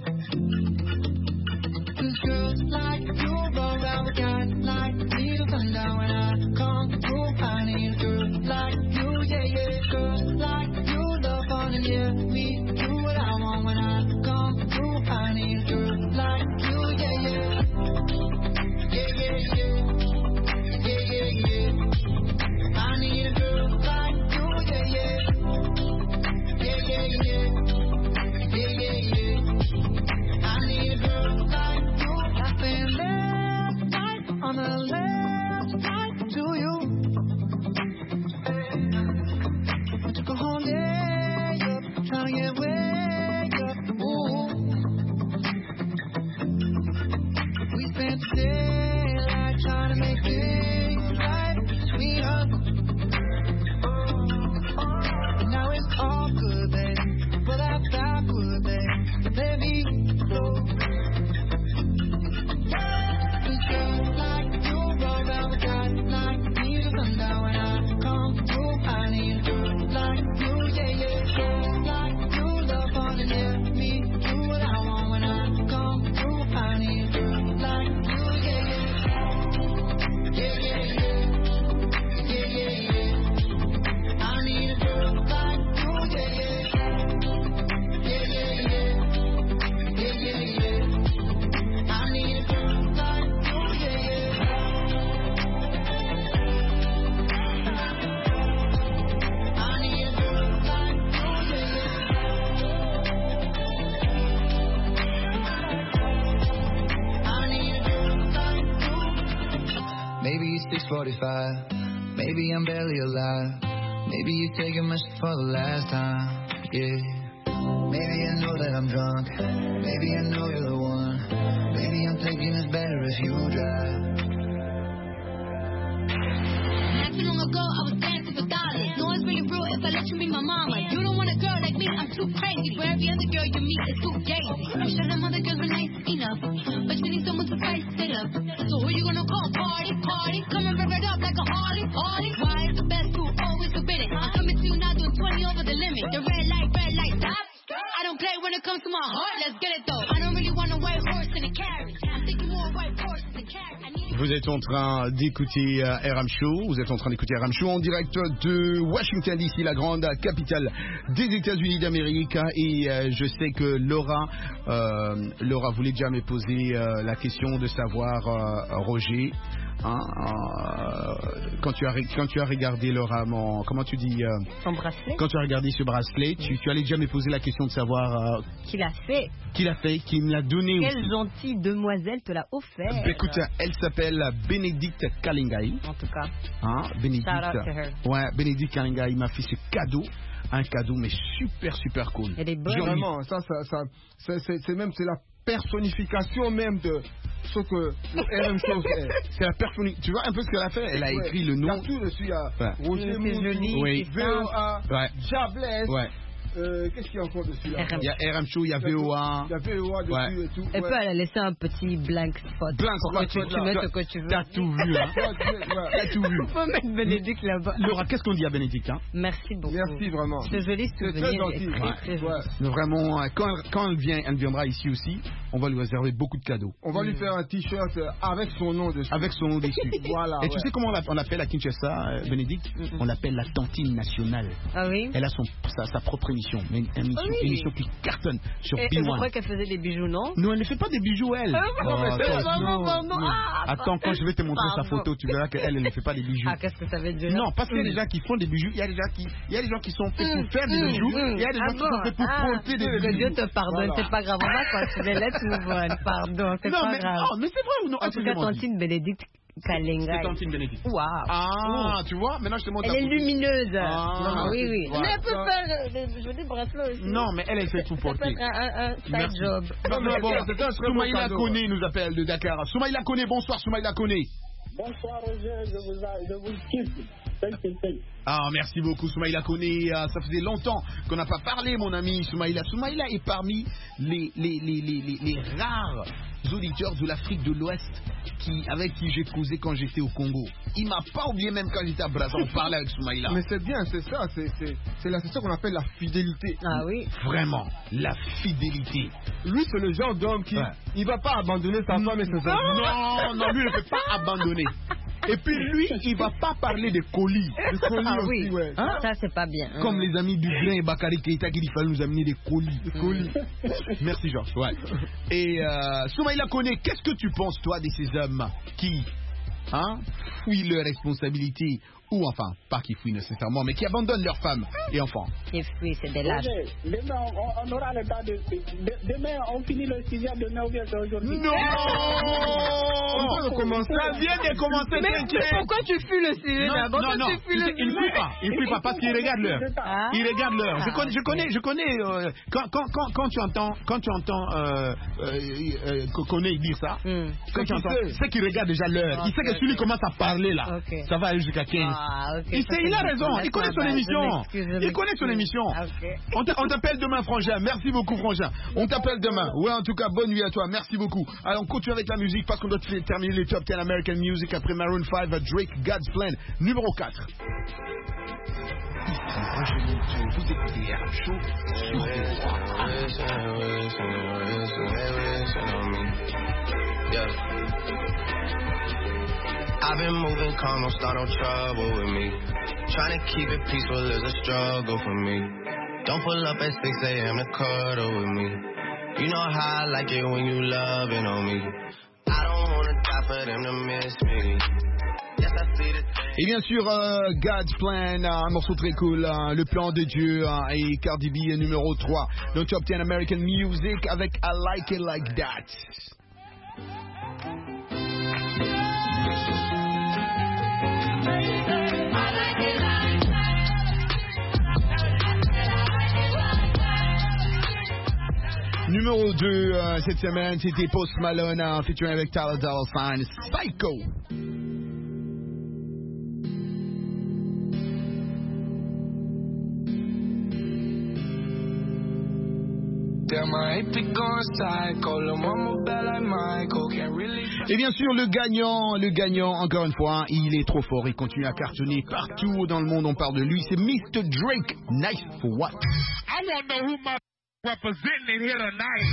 Cause girls like you run around with guys like me to come down when I come through. I need a girl like you, yeah, yeah. Girls like you love fun and yeah, me do what I want when I come through. I need a girl like you, yeah, yeah. Yeah, yeah, yeah. Yeah, yeah, yeah. I need a girl like you, yeah, yeah. Yeah, yeah, yeah. Yeah, yeah, yeah. I need a girl like you. I've been left right on the left side to you. I took a whole day up, trying to get way up. Ooh. We spent the daylight trying to make things right between us. And now it's all good, babe. But that backward, babe, let me go. Cause girls like you roll around with guys like me to come down when I come through. I need a girl like you, yeah, yeah. Girls like you love fun and yeah, me do what I want when I come through. I need a girl like you, yeah, yeah. Yeah, yeah, yeah. Yeah, yeah, yeah. I need a girl like you, yeah, yeah. Yeah, yeah, yeah. Yeah, yeah, yeah. I need a girl like you, yeah, yeah. I need a girl like you, yeah, yeah. I need a girl like you. Maybe it's six forty-five. Maybe I'm barely alive. Maybe you're taking my shit for the last time. Yeah. Maybe I know that I'm drunk. Maybe I know you're the one. Maybe I'm thinking it's better if you drive. Not too long ago, I was dancing for dollars. No, it's really real if I let you be my mama. You don't want a girl like me, I'm too crazy. For every other girl you meet, it's too gazy. I'm sure them other girls were nice enough, but you need someone to spice it up. So who you gonna call? Party, party. Come and rev it up like a Harley, party. Why is the best food always forbidden? I'm coming to you now doing twenty over the limit. The red light, red light, stop. I don't play when it comes to my heart, let's get it though. I don't really want a white horse in a carriage. I'm thinking more white horse in a carriage. I need Vous êtes en train d'écouter euh, R M Show, vous êtes en train d'écouter R M Show en direct de Washington D C, la grande capitale des États-Unis d'Amérique. Et euh, je sais que Laura, euh, Laura voulait déjà me poser euh, la question de savoir, euh, Roger, hein, euh, quand tu as quand tu as regardé Laura, mon, comment tu dis, euh, Son bracelet. quand tu as regardé ce bracelet, tu, tu allais déjà me poser la question de savoir euh, Qui l'a fait. qui l'a fait, qui me l'a donné Quelle aussi. gentille demoiselle te l'a offert. Bah, écoute, elle s'appelle Bénédicte Kalingai. En tout cas. Hein, Bénédicte. Shout out to her. Ouais, Bénédicte Kalingai m'a fait ce cadeau. Un cadeau, mais super, super cool. Elle est bonne. J'ai envie- Vraiment, ça, ça, ça c'est- c'est c'est même c'est la personnification même de ce que le R M Show est. C'est la personne. Tu vois un peu ce qu'elle a fait. Elle a Ouais. écrit le nom. Il y a tout dessus. Il y a Ouais. Roger C'est Mouzou, joli, Oui. c'est V O A, Ouais. Jabless. Ouais. Euh, Qu'est-ce qu'il y a encore dessus là? Il y a R M Show, il y a V O A. Il y a V O A dessus Ouais. et tout. Et ouais. puis elle a laissé un petit blank spot. Blank pour spot, que tu, là. tu mettes T'as- ce que tu veux. T'as tout vu, hein. T'as tout vu. On peut mettre Bénédicte là-bas. Laura, qu'est-ce qu'on dit à Bénédicte, hein? Merci beaucoup. Merci vraiment. Ce joli C'est très souvenir gentil. est très Ouais. très joli. Ouais. Mais vraiment, euh, quand, elle, quand elle, vient, elle viendra ici aussi, on va lui réserver beaucoup de cadeaux. On va lui faire un t-shirt euh, avec son nom dessus. Avec son nom dessus. Voilà. Et tu ouais. sais comment on l'a- on l'appelle à Kinshasa, euh, Bénédicte? On l'appelle la tantine nationale. Ah oui. Elle a son, sa, sa propre émission, mais une émission, Ah oui. émission qui cartonne sur Et, B et un. je crois qu'elle faisait des bijoux, non? Non, elle ne fait pas des bijoux, elle. Ah, Oh, pardon, attends, pardon, non, pardon. non. Ah, Attends, quand je vais te montrer sa pardon. photo, tu verras qu'elle, elle ne fait pas des bijoux. Ah, qu'est-ce que ça veut dire? Non, parce qu'il y a des gens qui font des bijoux, il y a des gens qui, il y a des gens qui sont faits pour Hum, faire des hum, bijoux, hum. il y a des Ah gens qui bon? sont faits pour Ah, porter des bijoux. que Dieu te pardonne, Voilà. c'est pas grave, on va continuer, let's move on, pardon, c'est Non, pas mais, grave. oh, mais c'est vrai ou non? En tout cas, Excusez-moi. tantine Bénédicte Kalingai. C'est tantine Bénédicte. Waouh. Ah, tu vois, maintenant je te montre Elle la est photo. lumineuse. Ah, Non, oui, oui. voilà. Mais elle peut faire euh, des jolis bracelets aussi. Non, mais elle, elle fait tout Ça peut porter. être un, un, un side Merci. job. Non, mais bon, c'était un très beau Soumaïla cadeau, Koné nous appelle de Dakar. Soumaïla Koné, bonsoir Soumaïla Koné. Bonsoir Roger, je vous, a- je vous kiffe. Thank you, thank you. Ah, merci beaucoup Soumaïla Koné. Euh, ça faisait longtemps qu'on n'a pas parlé, mon ami Soumaïla. Soumaïla est parmi les, les, les, les, les, les rares auditeurs de l'Afrique de l'Ouest qui, avec qui j'ai causé quand j'étais au Congo. Il m'a pas oublié même quand j'étais à Brazza, on parlait avec Soumaïla. Mais c'est bien, c'est ça, c'est, c'est, c'est, la, c'est ça qu'on appelle la fidélité. Ah oui. Vraiment, la fidélité. Lui, c'est le genre d'homme qui, ouais. il va pas abandonner sa femme et ses enfants. Non, non, lui ne peut pas abandonner. Et puis lui, il va pas parler de colis. De colis ah, aussi, oui. ouais. Hein? Ça, c'est pas bien. Hein? Comme les amis du grain et Bakary Keïta qui il fallait nous amener des colis. Des colis. Merci, Georges. Ouais. Et euh, Soumaïla Koné, qu'est-ce que tu penses, toi, de ces hommes qui hein, fuient leurs responsabilités ou enfin, pas qui fuient nécessairement, mais qui abandonnent leurs femmes et enfants? Qui fuient, c'est des lâches. Demain, on, on aura le temps de... de demain, on finit le sixième, demain, on vient aujourd'hui. Non On peut commencer. Ça vient de commencer, mais, mais pourquoi tu fuis le sixième d'abord? Non, non, non. Tu il ne fuit pas. Il ne fuit pas parce qu'il regarde l'heure. Ah. Il regarde l'heure. Je connais, je connais, je connais euh, quand, quand, quand, quand tu entends, quand tu entends euh, euh, euh, Koné dire ça, mm. quand tu entends, c'est qu'il regarde déjà l'heure. Okay, il sait que si lui commence à parler là, okay. ça va aller jusqu'à quinze. Ah, okay, il, sait, il a raison, il connaît son émission. Il connaît son émission. Okay. On t'appelle demain, Frangin. Merci beaucoup, Frangin. On t'appelle demain. Ouais, en tout cas, bonne nuit à toi. Merci beaucoup. Alors, on continue avec la musique parce qu'on doit terminer les top dix American Music après Maroon five, Drake, God's Plan, numéro quatre. Vous écoutez R M Show sur V O A. I've been moving calm, don't start no trouble with me. Trying to keep it peaceful is a struggle for me. Don't pull up at six a.m. to cuddle with me. You know how I like it when you loving on me. I don't wanna die for them to miss me. Yes, I see the thing. Et bien sûr, euh, God's Plan, un morceau très cool, hein, le plan de Dieu, hein, et Cardi B numéro trois. Donc Top dix American Music avec I Like It Like That. Numéro deux euh, cette semaine, c'était Post Malone en featuring avec Tyler Dolla Sign, Psycho. Et bien sûr, le gagnant, le gagnant, encore une fois, il est trop fort, il continue à cartonner partout dans le monde, on parle de lui, c'est mister Drake, Nice for What? I want to know who my representing here tonight.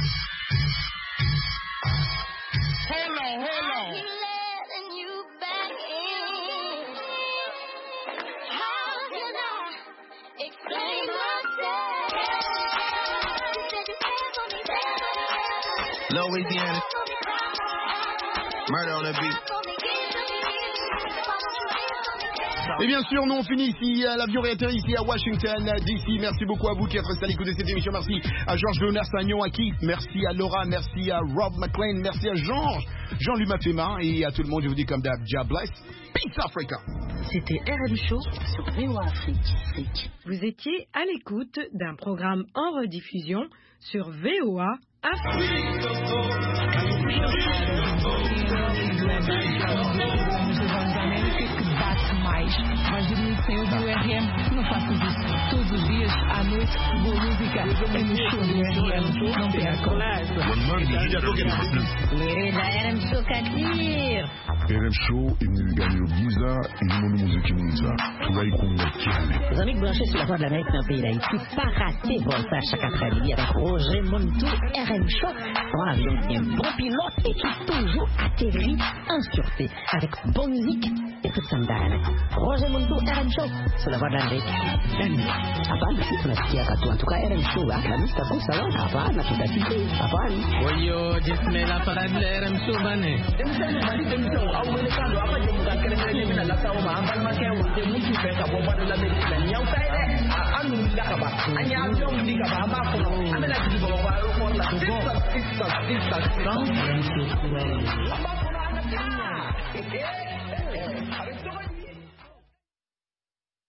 Hold on, hold on. Louisiana, murder on the beat. Et bien sûr, nous on finit ici, l'avion réatterrit ici à Washington D C. Merci beaucoup à vous qui êtes restés à l'écoute de cette émission. Merci à Georges Donner, Sagnon, à Keith, merci à Laura, merci à Rob McLean, merci à Jean, Jean-Louis Mafema et à tout le monde. Je vous dis comme d'hab, God bless. Peace Africa. C'était R M Show sur V O A Afrique. Vous étiez à l'écoute d'un programme en rediffusion sur V O A Afrique. Mas dormir sem ouvir o R M, não faço isso. Todos os dias, à noite, boa música é no show do R M. Não percam. Mirida R M Show Kadir. R M Show, Emiliano Giza et Mono Mouzekinza. Touaï Konga Kiale. Les amis branchés sur la voie de l'Amérique dans le pays d'Haïti, pas rater Volta chaque après-midi avec Roger Montou, R M Show. Un avion bien bon pilote et qui toujours atterrit en sûreté avec bonne musique et tout ça me Roger Montou, R M Show sur la voie de l'Amérique. Apaan sih tunasikia katu en tout cas R M Show ah kami tahu salah apaan na tutasikia apaan Oyo jismela para R M Show bane au mercado apa je bukan keren-keren ni nak tahu mah ambal makan untuk mesti peka bomba dalam Amerika ni yang saya eh anu dah kaba hanya avion di kaba apa pun anda nak di bawah baru pun lah tu go sisa sisa apa pun anda punya apa pun anda punya